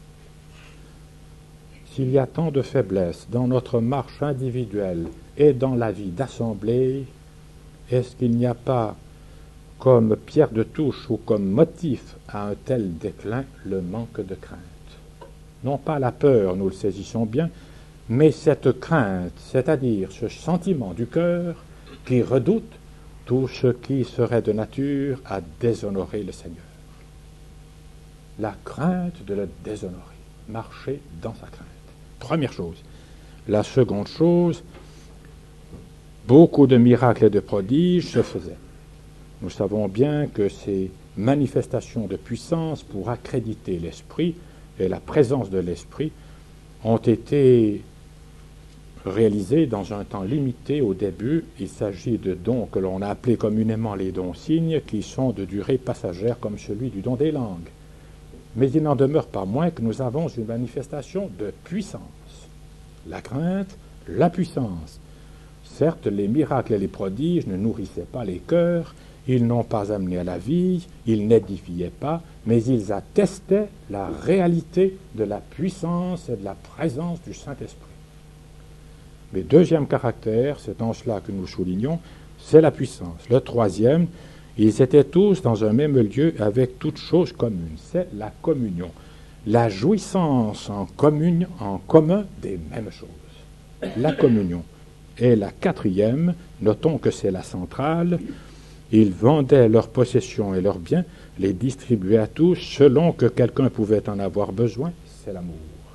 S'il y a tant de faiblesses dans notre marche individuelle et dans la vie d'assemblée, est-ce qu'il n'y a pas comme pierre de touche ou comme motif à un tel déclin le manque de crainte? Non pas la peur, nous le saisissons bien, mais cette crainte, c'est-à-dire ce sentiment du cœur qui redoute tout ce qui serait de nature à déshonorer le Seigneur. La crainte de le déshonorer, marcher dans sa crainte. Première chose. La seconde chose, beaucoup de miracles et de prodiges se faisaient. Nous savons bien que ces manifestations de puissance pour accréditer l'Esprit et la présence de l'Esprit ont été réalisées dans un temps limité au début. Il s'agit de dons que l'on a appelés communément les dons signes, qui sont de durée passagère comme celui du don des langues. Mais il n'en demeure pas moins que nous avons une manifestation de puissance. La crainte, la puissance. Certes, les miracles et les prodiges ne nourrissaient pas les cœurs, ils n'ont pas amené à la vie, ils n'édifiaient pas, mais ils attestaient la réalité de la puissance et de la présence du Saint-Esprit. Mais deuxième caractère, c'est en cela que nous soulignons, c'est la puissance. Le troisième, ils étaient tous dans un même lieu avec toutes choses communes. C'est la communion. La jouissance en commun des mêmes choses. La communion. Et la quatrième, notons que c'est la centrale, ils vendaient leurs possessions et leurs biens, les distribuaient à tous selon que quelqu'un pouvait en avoir besoin. C'est l'amour.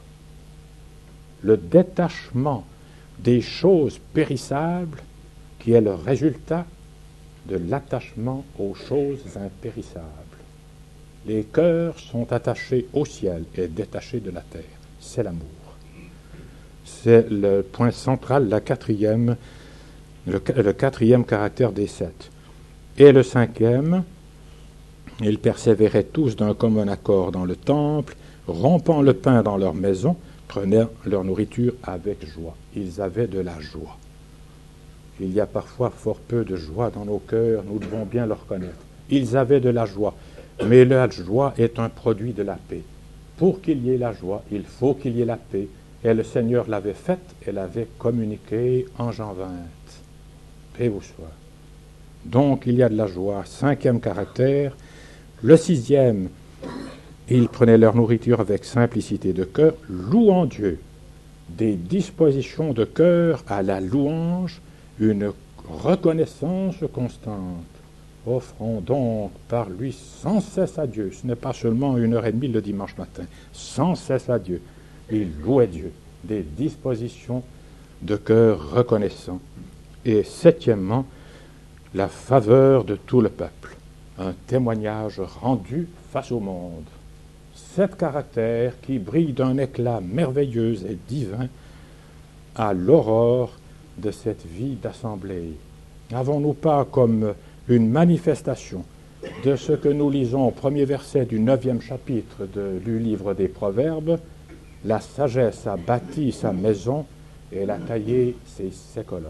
Le détachement des choses périssables qui est le résultat de l'attachement aux choses impérissables. Les cœurs sont attachés au ciel et détachés de la terre. C'est l'amour. C'est le point central, le quatrième caractère des 7. Et le cinquième, ils persévéraient tous d'un commun accord dans le temple, rompant le pain dans leur maison, prenaient leur nourriture avec joie. Ils avaient de la joie. Il y a parfois fort peu de joie dans nos cœurs, nous devons bien le reconnaître. Ils avaient de la joie, mais la joie est un produit de la paix. Pour qu'il y ait la joie, il faut qu'il y ait la paix. Et le Seigneur l'avait faite et l'avait communiquée en Jean 20. Paix vous soit. Donc il y a de la joie. Cinquième caractère. Le sixième, ils prenaient leur nourriture avec simplicité de cœur, louant Dieu. Des dispositions de cœur à la louange, une reconnaissance constante. Offrons donc par lui sans cesse à Dieu. Ce n'est pas seulement 1h30 le dimanche matin, sans cesse à Dieu. Il louait Dieu, des dispositions de cœur reconnaissant. Et septièmement, la faveur de tout le peuple, un témoignage rendu face au monde. 7 caractères qui brillent d'un éclat merveilleux et divin à l'aurore de cette vie d'assemblée. N'avons-nous pas comme une manifestation de ce que nous lisons au premier verset du 9e chapitre du livre des Proverbes? La sagesse a bâti sa maison et elle a taillé ses colonnes.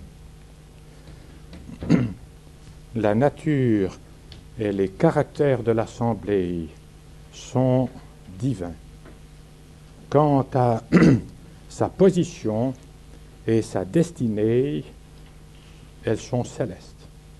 La nature et les caractères de l'assemblée sont divins. Quant à sa position et sa destinée, elles sont célestes.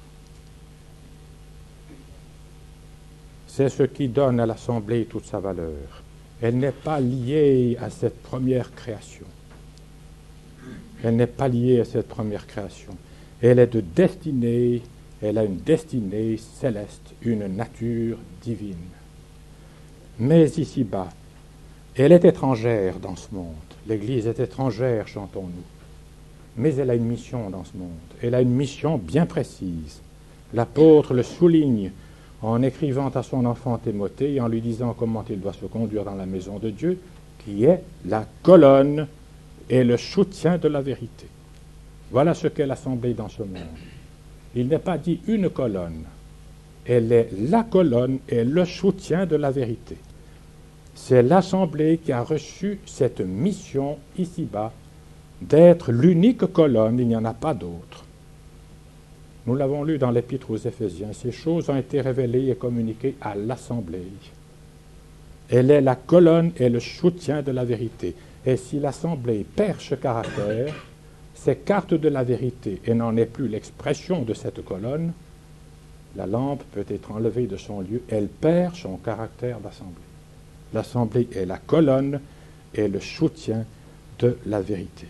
C'est ce qui donne à l'assemblée toute sa valeur. Elle n'est pas liée à cette première création. Elle n'est pas liée à cette première création. Elle est de destinée, elle a une destinée céleste, une nature divine. Mais ici-bas, elle est étrangère dans ce monde. L'Église est étrangère, chantons-nous. Mais elle a une mission dans ce monde. Elle a une mission bien précise. L'apôtre le souligne en écrivant à son enfant Timothée et en lui disant comment il doit se conduire dans la maison de Dieu, qui est la colonne et le soutien de la vérité. Voilà ce qu'est l'assemblée dans ce monde. Il n'est pas dit une colonne. Elle est la colonne et le soutien de la vérité. C'est l'assemblée qui a reçu cette mission ici-bas d'être l'unique colonne, il n'y en a pas d'autre. Nous l'avons lu dans l'Épître aux Éphésiens, ces choses ont été révélées et communiquées à l'assemblée. Elle est la colonne et le soutien de la vérité. Et si l'assemblée perd ce caractère, s'écarte de la vérité et n'en est plus l'expression de cette colonne, la lampe peut être enlevée de son lieu, elle perd son caractère d'assemblée. L'assemblée est la colonne et le soutien de la vérité.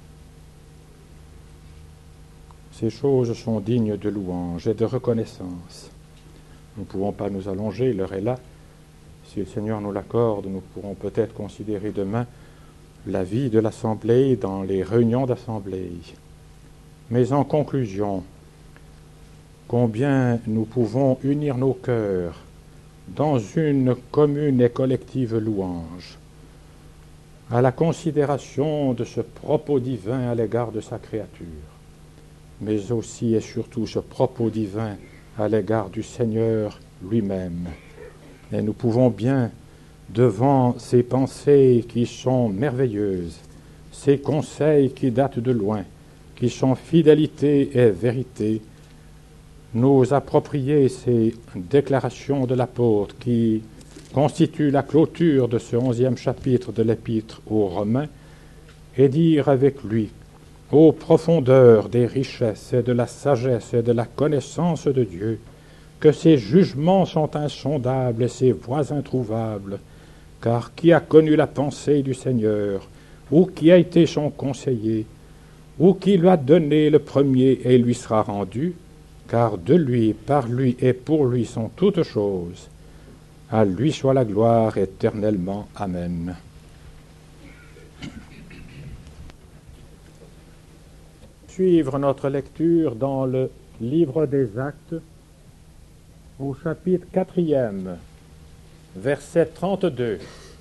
Ces choses sont dignes de louange et de reconnaissance. Nous ne pouvons pas nous allonger, l'heure est là. Si le Seigneur nous l'accorde, nous pourrons peut-être considérer demain la vie de l'assemblée dans les réunions d'assemblée. Mais en conclusion, combien nous pouvons unir nos cœurs dans une commune et collective louange à la considération de ce propos divin à l'égard de sa créature, mais aussi et surtout ce propos divin à l'égard du Seigneur lui-même. Et nous pouvons bien, devant ces pensées qui sont merveilleuses, ces conseils qui datent de loin, qui sont fidélité et vérité, nous approprier ces déclarations de l'apôtre qui constituent la clôture de ce 11e chapitre de l'Épître aux Romains et dire avec lui: ô profondeur des richesses et de la sagesse et de la connaissance de Dieu, que ses jugements sont insondables et ses voies introuvables, car qui a connu la pensée du Seigneur, ou qui a été son conseiller, ou qui lui a donné le premier et il lui sera rendu, car de lui, par lui et pour lui sont toutes choses. À lui soit la gloire éternellement. Amen. Suivre notre lecture dans le livre des Actes, au chapitre 4e, verset 32.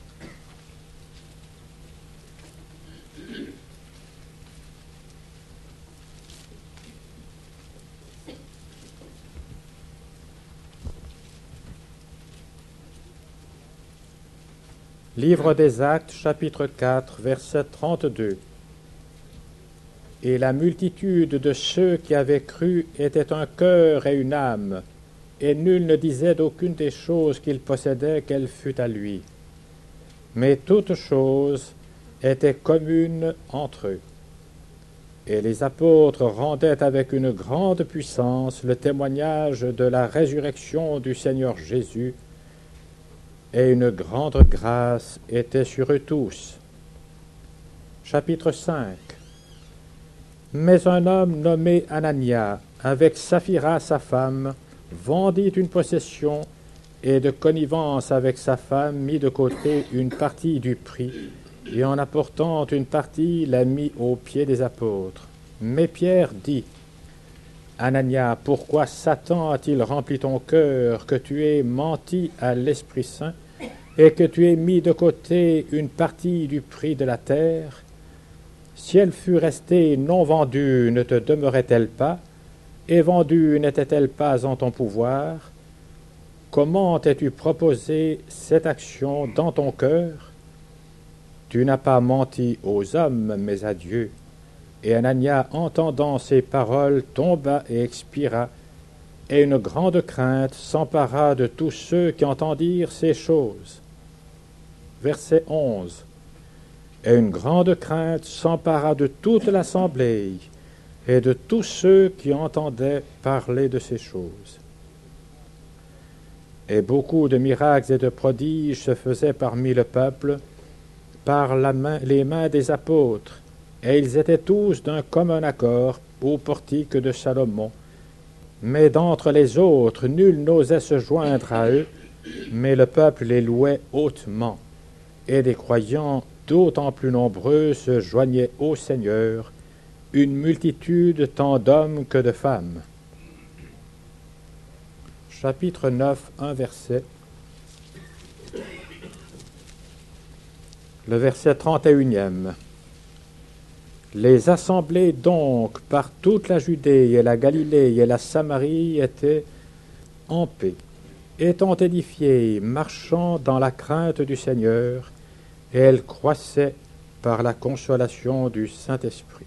Livre des Actes, chapitre 4, verset 32. Et la multitude de ceux qui avaient cru était un cœur et une âme, et nul ne disait d'aucune des choses qu'il possédait qu'elle fût à lui. Mais toutes choses étaient communes entre eux. Et les apôtres rendaient avec une grande puissance le témoignage de la résurrection du Seigneur Jésus, et une grande grâce était sur eux tous. Chapitre 5. Mais un homme nommé Anania, avec Saphira sa femme, vendit une possession et de connivence avec sa femme mit de côté une partie du prix, et en apportant une partie la mit aux pieds des apôtres. Mais Pierre dit: Anania, pourquoi Satan a-t-il rempli ton cœur, que tu aies menti à l'Esprit Saint, et que tu aies mis de côté une partie du prix de la terre? Si elle fût restée non vendue, ne te demeurait-elle pas, et vendue n'était-elle pas en ton pouvoir? Comment t'es-tu proposé cette action dans ton cœur? Tu n'as pas menti aux hommes, mais à Dieu. Et Anania, entendant ces paroles, tomba et expira, et une grande crainte s'empara de tous ceux qui entendirent ces choses. Verset 11. Et une grande crainte s'empara de toute l'assemblée et de tous ceux qui entendaient parler de ces choses. Et beaucoup de miracles et de prodiges se faisaient parmi le peuple par les mains des apôtres, et ils étaient tous d'un commun accord au portique de Salomon. Mais d'entre les autres, nul n'osait se joindre à eux, mais le peuple les louait hautement, et des croyants d'autant plus nombreux se joignaient au Seigneur, une multitude tant d'hommes que de femmes. Chapitre 9, un verset. Le verset 31e. Les assemblées donc par toute la Judée et la Galilée et la Samarie étaient en paix, étant édifiées, marchant dans la crainte du Seigneur, et elles croissaient par la consolation du Saint-Esprit.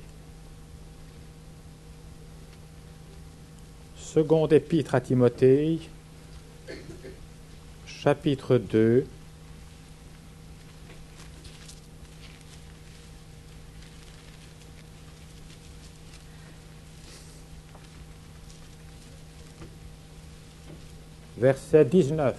Seconde épître à Timothée, chapitre 2, verset 19.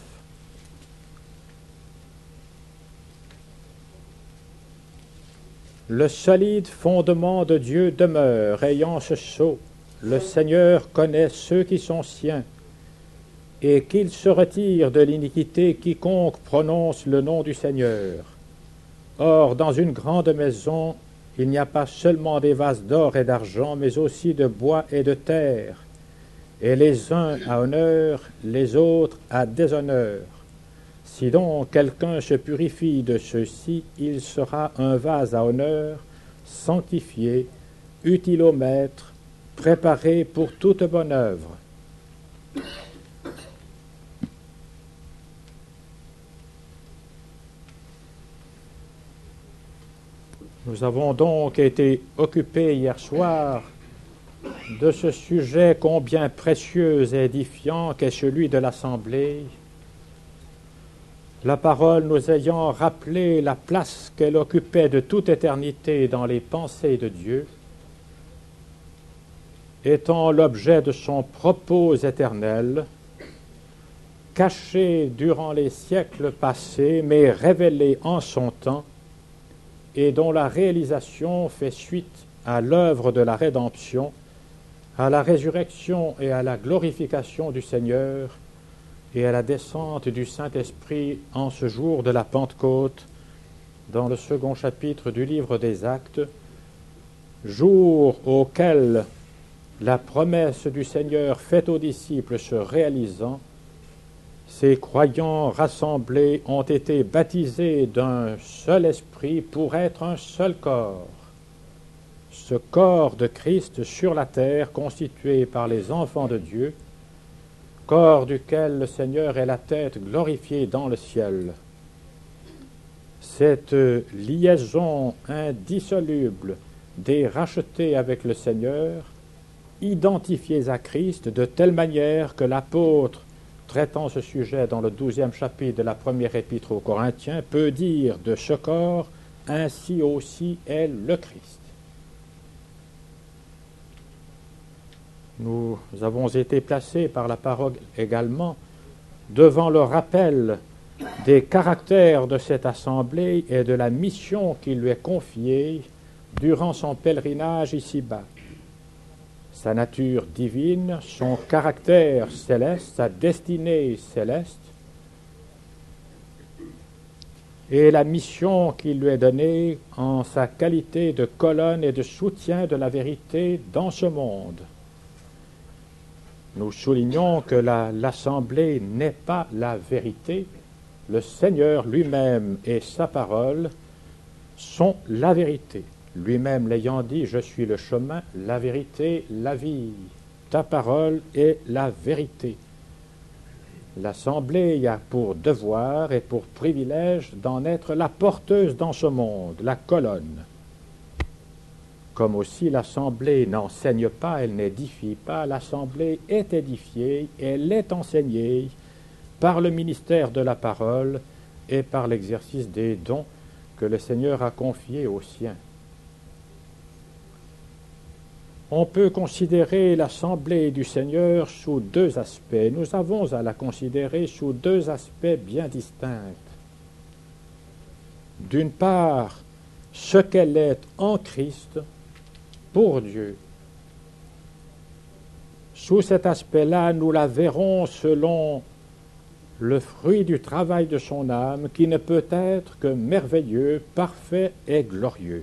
Le solide fondement de Dieu demeure, ayant ce sceau: le Seigneur connaît ceux qui sont siens, et qu'il se retire de l'iniquité quiconque prononce le nom du Seigneur. Or, dans une grande maison, il n'y a pas seulement des vases d'or et d'argent, mais aussi de bois et de terre, et les uns à honneur, les autres à déshonneur. Si donc quelqu'un se purifie de ceux-ci, il sera un vase à honneur, sanctifié, utile au maître, préparé pour toute bonne œuvre. Nous avons donc été occupés hier soir de ce sujet combien précieux et édifiant qu'est celui de l'Assemblée, la parole nous ayant rappelé la place qu'elle occupait de toute éternité dans les pensées de Dieu, étant l'objet de son propos éternel, caché durant les siècles passés, mais révélé en son temps, et dont la réalisation fait suite à l'œuvre de la rédemption, à la résurrection et à la glorification du Seigneur, et à la descente du Saint-Esprit en ce jour de la Pentecôte, dans le second chapitre du livre des Actes, jour auquel la promesse du Seigneur faite aux disciples se réalisant, ces croyants rassemblés ont été baptisés d'un seul esprit pour être un seul corps. Ce corps de Christ sur la terre constitué par les enfants de Dieu, corps duquel le Seigneur est la tête glorifiée dans le ciel. Cette liaison indissoluble des rachetés avec le Seigneur, identifiés à Christ de telle manière que l'apôtre, traitant ce sujet dans le 12e chapitre de la première épître aux Corinthiens, peut dire de ce corps, ainsi aussi est le Christ. Nous avons été placés par la parole également devant le rappel des caractères de cette assemblée et de la mission qui lui est confiée durant son pèlerinage ici-bas. Sa nature divine, son caractère céleste, sa destinée céleste, et la mission qui lui est donnée en sa qualité de colonne et de soutien de la vérité dans ce monde. Nous soulignons que l'Assemblée n'est pas la vérité. Le Seigneur lui-même et sa parole sont la vérité. Lui-même l'ayant dit, je suis le chemin, la vérité, la vie. Ta parole est la vérité. L'Assemblée a pour devoir et pour privilège d'en être la porteuse dans ce monde, la colonne. Comme aussi l'Assemblée n'enseigne pas, elle n'édifie pas, l'Assemblée est édifiée, elle est enseignée par le ministère de la parole et par l'exercice des dons que le Seigneur a confiés aux siens. On peut considérer l'Assemblée du Seigneur sous deux aspects. Nous avons à la considérer sous deux aspects bien distincts. D'une part, ce qu'elle est en Christ pour Dieu. Sous cet aspect-là, nous la verrons selon le fruit du travail de son âme, qui ne peut être que merveilleux, parfait et glorieux.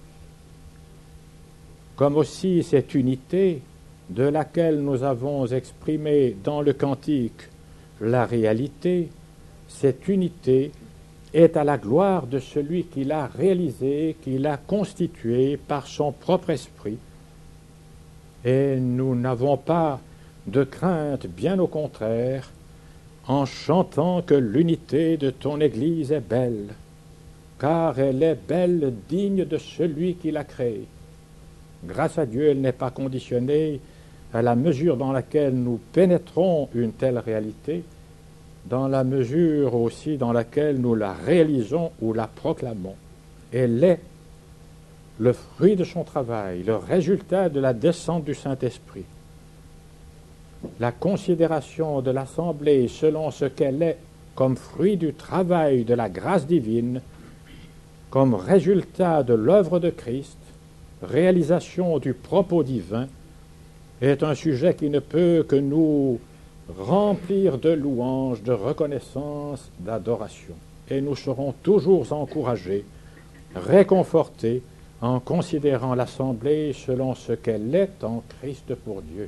Comme aussi cette unité de laquelle nous avons exprimé dans le cantique la réalité, cette unité est à la gloire de celui qui l'a réalisée, qui l'a constituée par son propre esprit. Et nous n'avons pas de crainte, bien au contraire, en chantant que l'unité de ton Église est belle, car elle est belle, digne de celui qui l'a créée. Grâce à Dieu, elle n'est pas conditionnée à la mesure dans laquelle nous pénétrons une telle réalité, dans la mesure aussi dans laquelle nous la réalisons ou la proclamons. Elle est le fruit de son travail, le résultat de la descente du Saint-Esprit. La considération de l'Assemblée selon ce qu'elle est comme fruit du travail de la grâce divine, comme résultat de l'œuvre de Christ, réalisation du propos divin, est un sujet qui ne peut que nous remplir de louanges, de reconnaissance, d'adoration. Et nous serons toujours encouragés, réconfortés, en considérant l'Assemblée selon ce qu'elle est en Christ pour Dieu.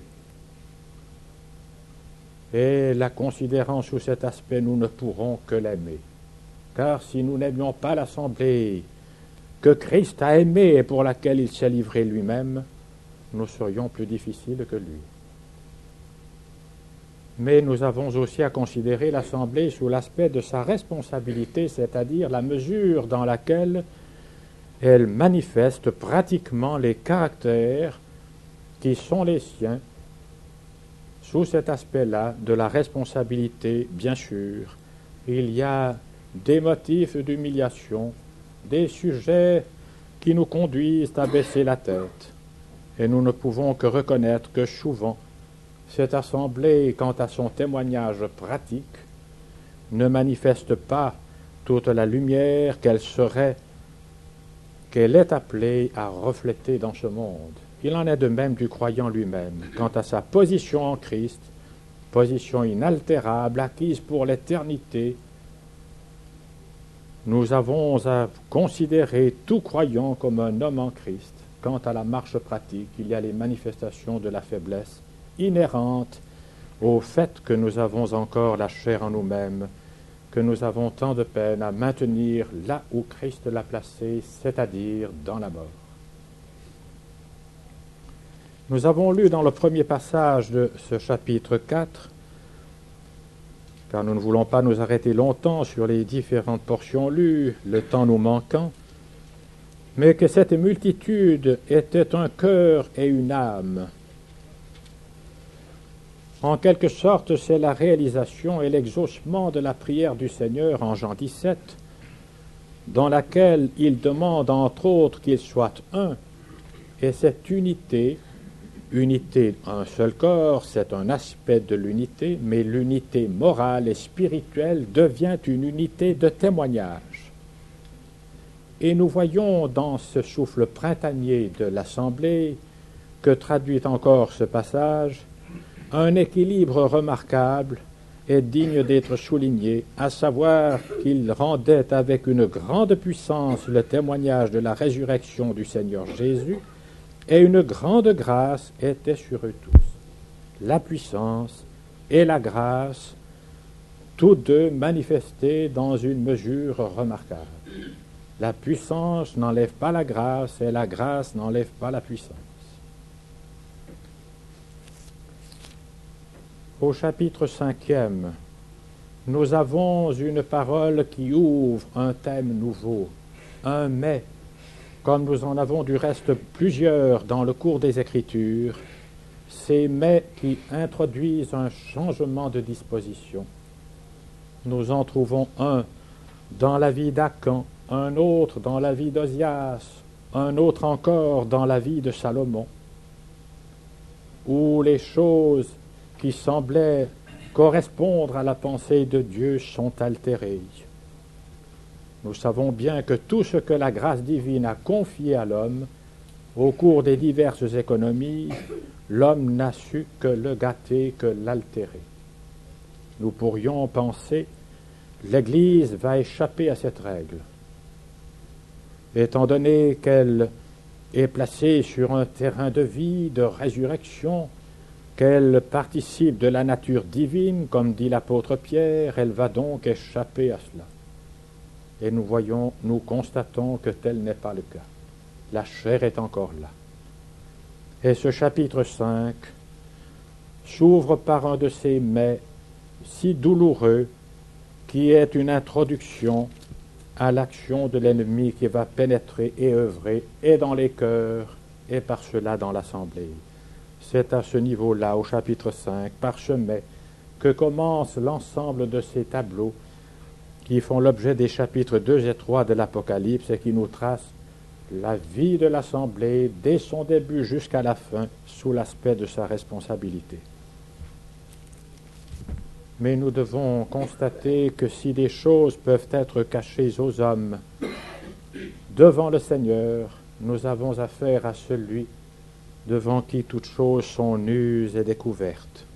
Et la considérant sous cet aspect, nous ne pourrons que l'aimer. Car si nous n'aimions pas l'Assemblée que Christ a aimée et pour laquelle il s'est livré lui-même, nous serions plus difficiles que lui. Mais nous avons aussi à considérer l'Assemblée sous l'aspect de sa responsabilité, c'est-à-dire la mesure dans laquelle elle manifeste pratiquement les caractères qui sont les siens. Sous cet aspect-là de la responsabilité, bien sûr, il y a des motifs d'humiliation, des sujets qui nous conduisent à baisser la tête. Et nous ne pouvons que reconnaître que souvent, cette assemblée, quant à son témoignage pratique, ne manifeste pas toute la lumière qu'elle est appelée à refléter dans ce monde. Il en est de même du croyant lui-même, quant à sa position en Christ, position inaltérable, acquise pour l'éternité. Nous avons à considérer tout croyant comme un homme en Christ. Quant à la marche pratique, il y a les manifestations de la faiblesse inhérentes au fait que nous avons encore la chair en nous-mêmes, que nous avons tant de peine à maintenir là où Christ l'a placé, c'est-à-dire dans la mort. Nous avons lu dans le premier passage de ce chapitre 4, car nous ne voulons pas nous arrêter longtemps sur les différentes portions lues, le temps nous manquant, mais que cette multitude était un cœur et une âme. En quelque sorte, c'est la réalisation et l'exaucement de la prière du Seigneur en Jean 17, dans laquelle il demande entre autres qu'il soit un, et cette unité, un seul corps, c'est un aspect de l'unité, mais l'unité morale et spirituelle devient une unité de témoignage. Et nous voyons dans ce souffle printanier de l'Assemblée, que traduit encore ce passage, un équilibre remarquable et digne d'être souligné, à savoir qu'il rendait avec une grande puissance le témoignage de la résurrection du Seigneur Jésus, et une grande grâce était sur eux tous. La puissance et la grâce, tous deux manifestés dans une mesure remarquable. La puissance n'enlève pas la grâce et la grâce n'enlève pas la puissance. Au chapitre 5e, nous avons une parole qui ouvre un thème nouveau, un mais, comme nous en avons du reste plusieurs dans le cours des Écritures, ces mais qui introduisent un changement de disposition. Nous en trouvons un dans la vie d'Acan, un autre dans la vie d'Osias, un autre encore dans la vie de Salomon, où les choses qui semblaient correspondre à la pensée de Dieu sont altérées. Nous savons bien que tout ce que la grâce divine a confié à l'homme, au cours des diverses économies, l'homme n'a su que le gâter, que l'altérer. Nous pourrions penser, l'Église va échapper à cette règle. Étant donné qu'elle est placée sur un terrain de vie, de résurrection, qu'elle participe de la nature divine, comme dit l'apôtre Pierre, elle va donc échapper à cela. Et nous constatons que tel n'est pas le cas. La chair est encore là. Et ce chapitre 5 s'ouvre par un de ces mais si douloureux qui est une introduction à l'action de l'ennemi qui va pénétrer et œuvrer et dans les cœurs et par cela dans l'assemblée. C'est à ce niveau-là, au chapitre 5, par ce mais, que commence l'ensemble de ces tableaux qui font l'objet des chapitres 2 et 3 de l'Apocalypse et qui nous tracent la vie de l'Assemblée dès son début jusqu'à la fin sous l'aspect de sa responsabilité. Mais nous devons constater que si des choses peuvent être cachées aux hommes devant le Seigneur, nous avons affaire à celui devant qui toutes choses sont nues et découvertes.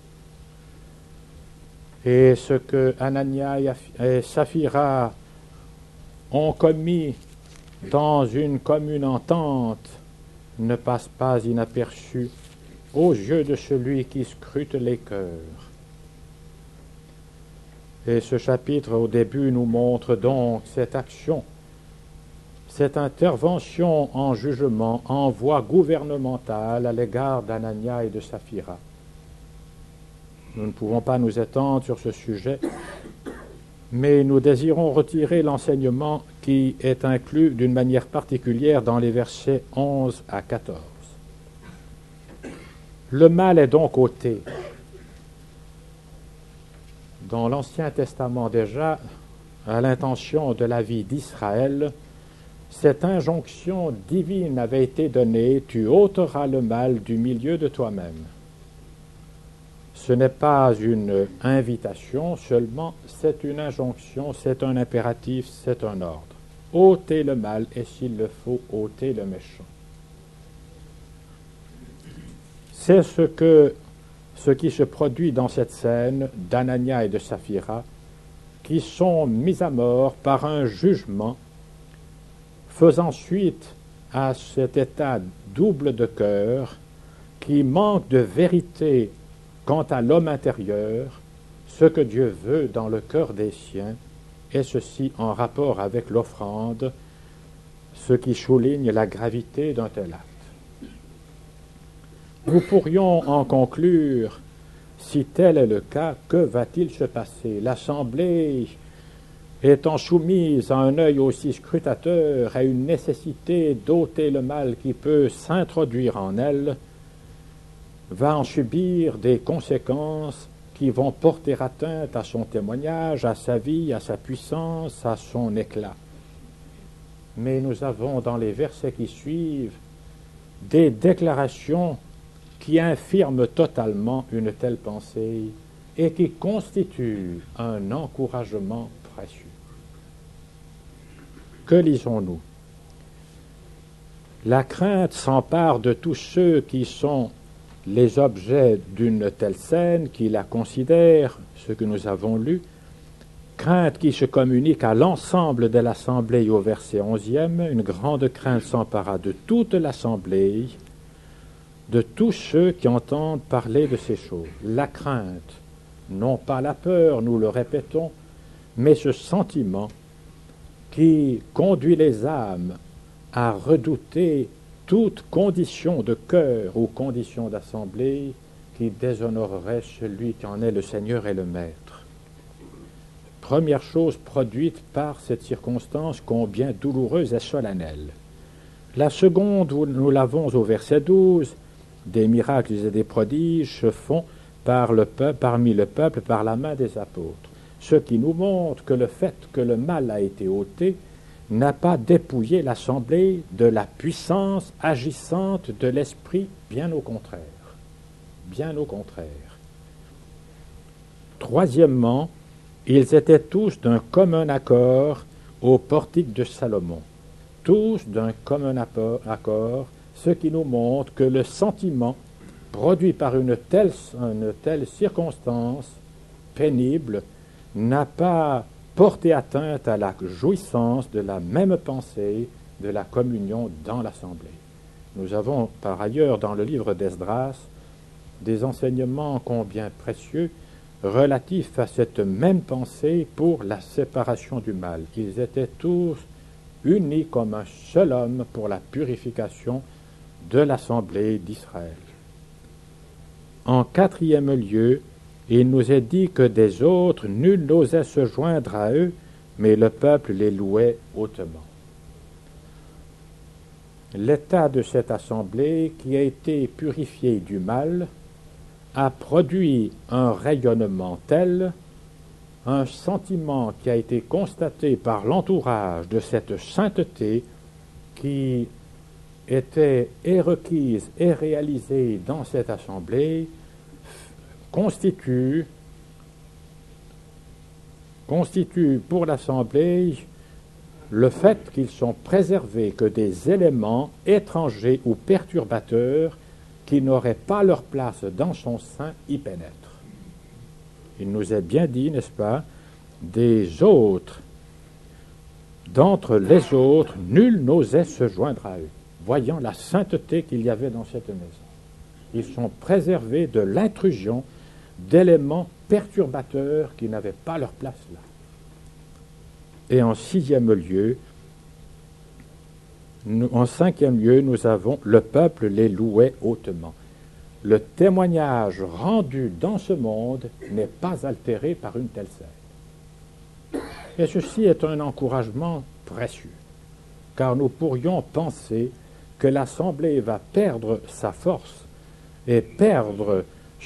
Et ce que Anania et Saphira ont commis dans une commune entente, ne passe pas inaperçu aux yeux de celui qui scrute les cœurs. Et ce chapitre, au début, nous montre donc cette action, cette intervention en jugement, en voie gouvernementale à l'égard d'Anania et de Saphira. Nous ne pouvons pas nous étendre sur ce sujet, mais nous désirons retirer l'enseignement qui est inclus d'une manière particulière dans les versets 11 à 14. Le mal est donc ôté. Dans l'Ancien Testament déjà, à l'intention de la vie d'Israël, cette injonction divine avait été donnée: tu ôteras le mal du milieu de toi-même. Ce n'est pas une invitation seulement, c'est une injonction, c'est un impératif, c'est un ordre. Ôtez le mal et s'il le faut, ôtez le méchant. C'est ce qui se produit dans cette scène d'Anania et de Saphira, qui sont mis à mort par un jugement faisant suite à cet état double de cœur qui manque de vérité quant à l'homme intérieur, ce que Dieu veut dans le cœur des siens, et ceci en rapport avec l'offrande, ce qui souligne la gravité d'un tel acte. Nous pourrions en conclure, si tel est le cas, que va-t-il se passer? L'Assemblée, étant soumise à un œil aussi scrutateur, à une nécessité d'ôter le mal qui peut s'introduire en elle, va en subir des conséquences qui vont porter atteinte à son témoignage, à sa vie, à sa puissance, à son éclat. Mais nous avons dans les versets qui suivent des déclarations qui infirment totalement une telle pensée et qui constituent un encouragement précieux. Que lisons-nous? La crainte s'empare de tous ceux qui sont les objets d'une telle scène, qui la considèrent, ce que nous avons lu, crainte qui se communique à l'ensemble de l'assemblée au verset 11e, une grande crainte s'empara de toute l'assemblée, de tous ceux qui entendent parler de ces choses. La crainte, non pas la peur, nous le répétons, mais ce sentiment qui conduit les âmes à redouter toute condition de cœur ou condition d'assemblée qui déshonorerait celui qui en est le Seigneur et le Maître. Première chose produite par cette circonstance combien douloureuse et solennelle. La seconde, nous l'avons au verset 12, des miracles et des prodiges se font parmi le peuple par la main des apôtres. Ce qui nous montre que le fait que le mal a été ôté n'a pas dépouillé l'assemblée de la puissance agissante de l'esprit, bien au contraire. Bien au contraire. Troisièmement, ils étaient tous d'un commun accord au portique de Salomon. Tous d'un commun accord, ce qui nous montre que le sentiment produit par une telle circonstance pénible n'a pas porter atteinte à la jouissance de la même pensée de la communion dans l'assemblée. Nous avons par ailleurs dans le livre d'Esdras des enseignements combien précieux relatifs à cette même pensée pour la séparation du mal. Ils étaient tous unis comme un seul homme pour la purification de l'assemblée d'Israël. En quatrième lieu, il nous est dit que des autres, nul n'osait se joindre à eux, mais le peuple les louait hautement. L'état de cette assemblée, qui a été purifiée du mal, a produit un rayonnement tel, un sentiment qui a été constaté par l'entourage de cette sainteté qui était et requise et réalisée dans cette assemblée, constitue pour l'Assemblée le fait qu'ils sont préservés que des éléments étrangers ou perturbateurs qui n'auraient pas leur place dans son sein y pénètrent. Il nous est bien dit, n'est-ce pas, des autres D'entre les autres, nul n'osait se joindre à eux, voyant la sainteté qu'il y avait dans cette maison. Ils sont préservés de l'intrusion d'éléments perturbateurs qui n'avaient pas leur place là. Et en cinquième lieu, nous avons le peuple les louait hautement. Le témoignage rendu dans ce monde n'est pas altéré par une telle scène. Et ceci est un encouragement précieux, car nous pourrions penser que l'Assemblée va perdre sa force et perdre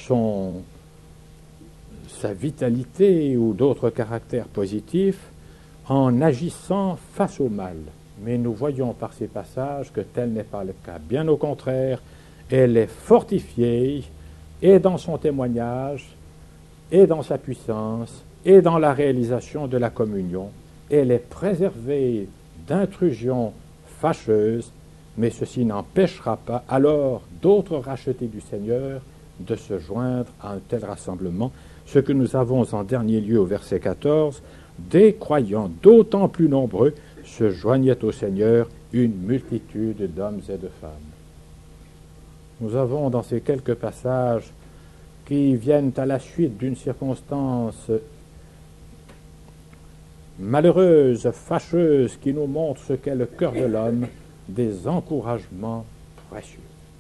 sa vitalité ou d'autres caractères positifs en agissant face au mal. Mais nous voyons par ces passages que tel n'est pas le cas. Bien au contraire, elle est fortifiée et dans son témoignage, et dans sa puissance, et dans la réalisation de la communion. Elle est préservée d'intrusions fâcheuses, mais ceci n'empêchera pas alors d'autres rachetés du Seigneur de se joindre à un tel rassemblement. Ce que nous avons en dernier lieu au verset 14, des croyants d'autant plus nombreux se joignaient au Seigneur une multitude d'hommes et de femmes. Nous avons dans ces quelques passages qui viennent à la suite d'une circonstance malheureuse, fâcheuse, qui nous montre ce qu'est le cœur de l'homme, des encouragements précieux.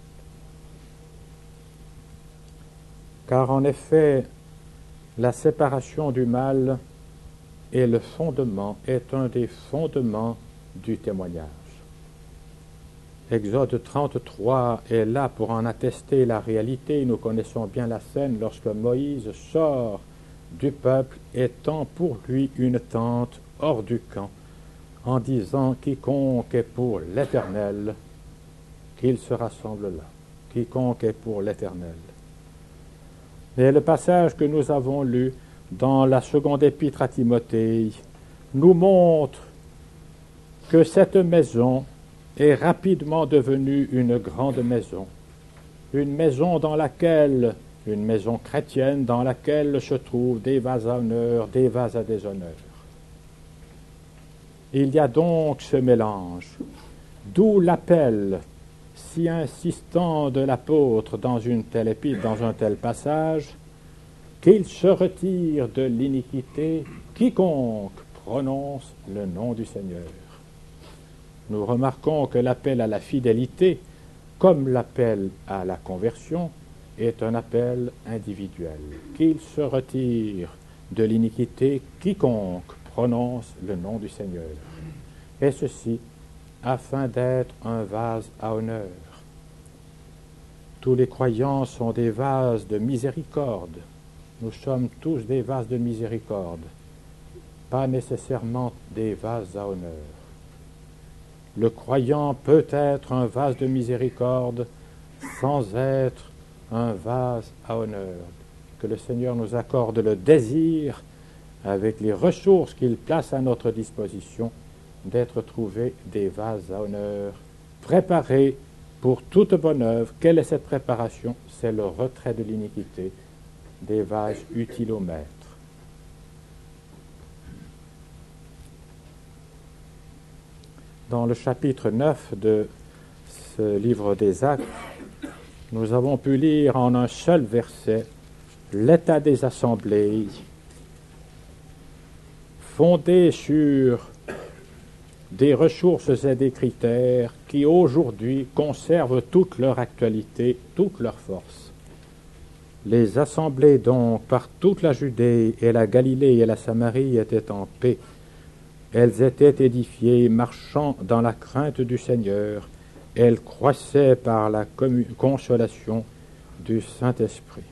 Car en effet, la séparation du mal est un des fondements du témoignage. Exode 33 est là pour en attester la réalité. Nous connaissons bien la scène lorsque Moïse sort du peuple, étant pour lui une tente hors du camp, en disant « Quiconque est pour l'Éternel, qu'il se rassemble là. Quiconque est pour l'Éternel. » Et le passage que nous avons lu dans la seconde épître à Timothée nous montre que cette maison est rapidement devenue une grande maison, une maison chrétienne dans laquelle se trouvent des vases à honneur, des vases à déshonneur. Il y a donc ce mélange, d'où l'appel si insistant de l'apôtre dans une telle épître, dans un tel passage, qu'il se retire de l'iniquité quiconque prononce le nom du Seigneur. Nous remarquons que l'appel à la fidélité, comme l'appel à la conversion, est un appel individuel. Qu'il se retire de l'iniquité quiconque prononce le nom du Seigneur. Et ceci afin d'être un vase à honneur. Tous les croyants sont des vases de miséricorde. Nous sommes tous des vases de miséricorde, pas nécessairement des vases à honneur. Le croyant peut être un vase de miséricorde sans être un vase à honneur. Que le Seigneur nous accorde le désir, avec les ressources qu'il place à notre disposition, d'être trouvés des vases à honneur, préparés pour toute bonne œuvre. Quelle est cette préparation? C'est le retrait de l'iniquité, des vases utiles au Maître. Dans le chapitre 9 de ce livre des Actes, nous avons pu lire en un seul verset l'état des assemblées, fondé sur des ressources et des critères qui aujourd'hui conservent toute leur actualité, toute leur force. Les assemblées donc par toute la Judée et la Galilée et la Samarie étaient en paix. Elles étaient édifiées, marchant dans la crainte du Seigneur. Elles croissaient par la consolation du Saint-Esprit.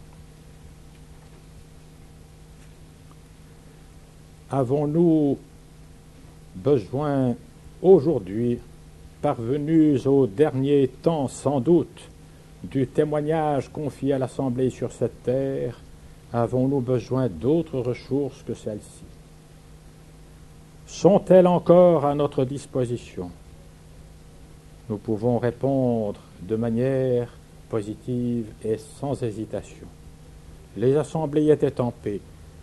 Avons-nous besoin aujourd'hui, parvenus au dernier temps sans doute, du témoignage confié à l'Assemblée sur cette terre, avons-nous besoin d'autres ressources que celles-ci? Sont-elles encore à notre disposition? Nous pouvons répondre de manière positive et sans hésitation. Les assemblées étaient en paix.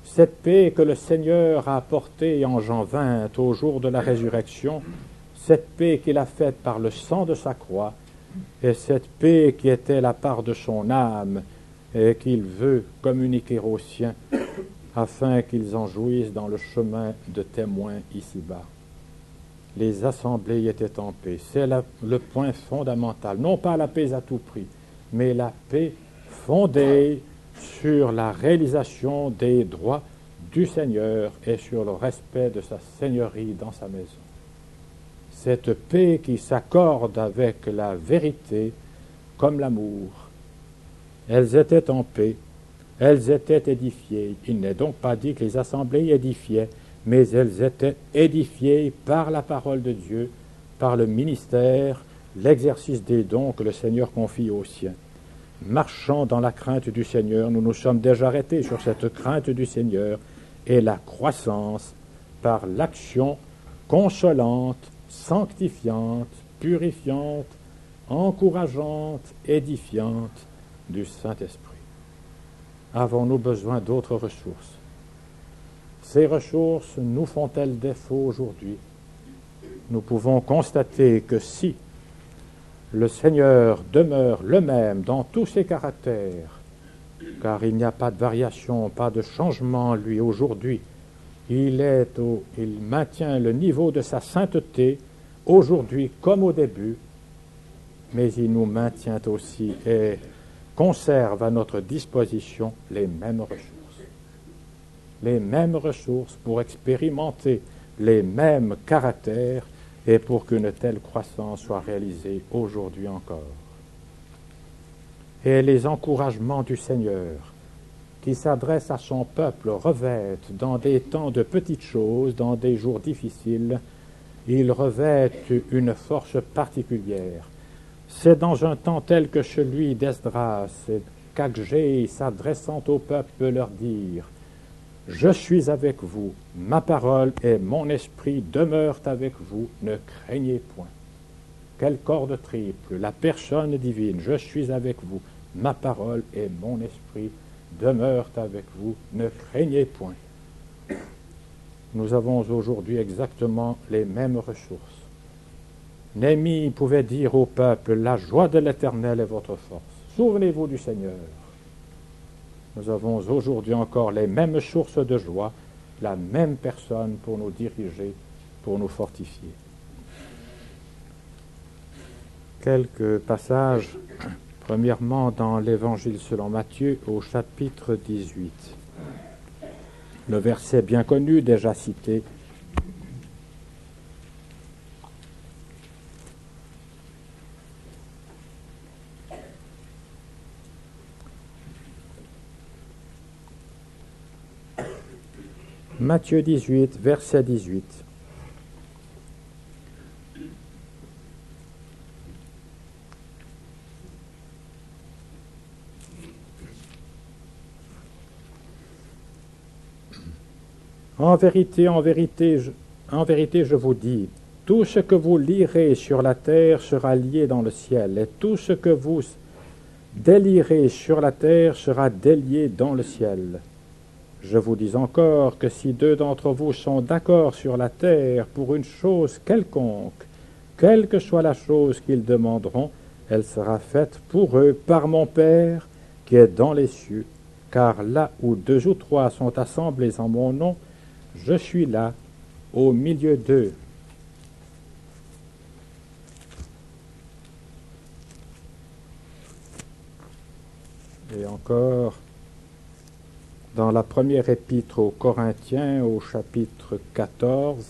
Cette paix que le Seigneur a apportée en Jean 20 au jour de la résurrection, cette paix qu'il a faite par le sang de sa croix, et cette paix qui était la part de son âme et qu'il veut communiquer aux siens afin qu'ils en jouissent dans le chemin de témoins ici-bas. Les assemblées étaient en paix. C'est le point fondamental. Non pas la paix à tout prix, mais la paix fondée sur la réalisation des droits du Seigneur et sur le respect de sa seigneurie dans sa maison. Cette paix qui s'accorde avec la vérité comme l'amour. Elles étaient en paix, elles étaient édifiées. Il n'est donc pas dit que les assemblées édifiaient, mais elles étaient édifiées par la parole de Dieu, par le ministère, l'exercice des dons que le Seigneur confie aux siens. Marchant dans la crainte du Seigneur, nous nous sommes déjà arrêtés sur cette crainte du Seigneur et la croissance par l'action consolante, sanctifiante, purifiante, encourageante, édifiante du Saint-Esprit. Avons-nous besoin d'autres ressources? Ces ressources nous font-elles défaut aujourd'hui? Nous pouvons constater que si le Seigneur demeure le même dans tous ses caractères, car il n'y a pas de variation, pas de changement en lui aujourd'hui, il maintient le niveau de sa sainteté aujourd'hui comme au début, mais il nous maintient aussi et conserve à notre disposition les mêmes ressources pour expérimenter les mêmes caractères et pour qu'une telle croissance soit réalisée aujourd'hui encore. Et les encouragements du Seigneur qui s'adressent à son peuple revêtent dans des temps de petites choses, dans des jours difficiles, ils revêtent une force particulière. C'est dans un temps tel que celui d'Esdras et qu'Agé s'adressant au peuple leur dire « Je suis avec vous, ma parole et mon esprit demeurent avec vous, ne craignez point. » Quelle corde triple, la personne divine, je suis avec vous, ma parole et mon esprit demeurent avec vous, ne craignez point. Nous avons aujourd'hui exactement les mêmes ressources. Néhémie pouvait dire au peuple, la joie de l'Éternel est votre force. Souvenez-vous du Seigneur. Nous avons aujourd'hui encore les mêmes sources de joie, la même personne pour nous diriger, pour nous fortifier. Quelques passages, premièrement dans l'Évangile selon Matthieu au chapitre 18. Le verset bien connu, déjà cité. Matthieu 18, verset 18. En vérité, je vous dis, tout ce que vous lirez sur la terre sera lié dans le ciel, et tout ce que vous délierez sur la terre sera délié dans le ciel. Je vous dis encore que si deux d'entre vous sont d'accord sur la terre pour une chose quelconque, quelle que soit la chose qu'ils demanderont, elle sera faite pour eux par mon Père qui est dans les cieux. Car là où deux ou trois sont assemblés en mon nom, je suis là, au milieu d'eux. Et encore, dans la première épître aux Corinthiens, au chapitre 14,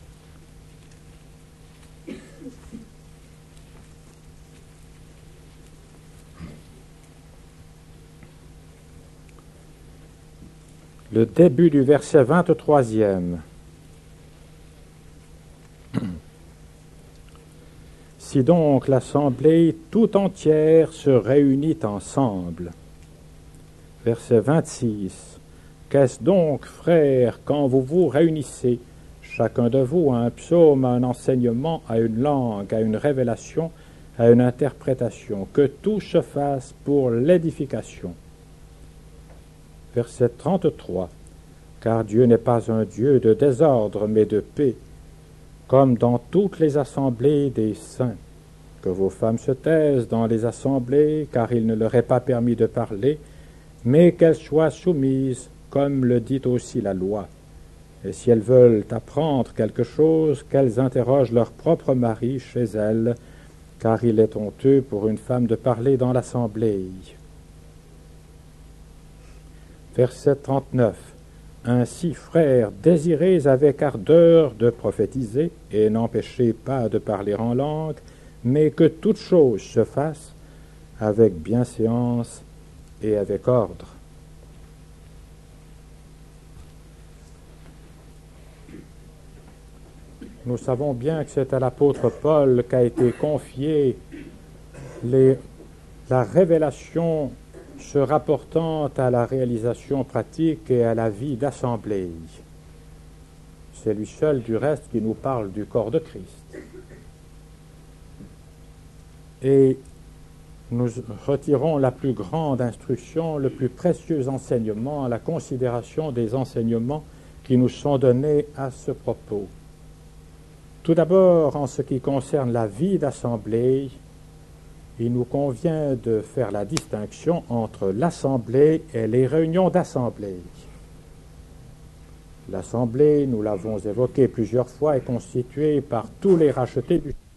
le début du verset 23e. Si donc l'assemblée tout entière se réunit ensemble. Verset 26. Qu'est-ce donc, frères, quand vous vous réunissez, chacun de vous à un psaume, à un enseignement, à une langue, à une révélation, à une interprétation, que tout se fasse pour l'édification. Verset 33. car Dieu n'est pas un Dieu de désordre, mais de paix, comme dans toutes les assemblées des saints. Que vos femmes se taisent dans les assemblées, car il ne leur est pas permis de parler, mais qu'elles soient soumises, comme le dit aussi la loi. Et si elles veulent apprendre quelque chose, qu'elles interrogent leur propre mari chez elles, car il est honteux pour une femme de parler dans l'assemblée. Verset 39. Ainsi, frères, désirez avec ardeur de prophétiser, et n'empêchez pas de parler en langue, mais que toute chose se fasse avec bienséance et avec ordre. Nous savons bien que c'est à l'apôtre Paul qu'a été confiée la révélation se rapportant à la réalisation pratique et à la vie d'assemblée. C'est lui seul, du reste, qui nous parle du corps de Christ. Et nous retirons la plus grande instruction, le plus précieux enseignement à la considération des enseignements qui nous sont donnés à ce propos. Tout d'abord, en ce qui concerne la vie d'assemblée, il nous convient de faire la distinction entre l'assemblée et les réunions d'assemblée. L'assemblée, nous l'avons évoqué plusieurs fois, est constituée par tous les rachetés du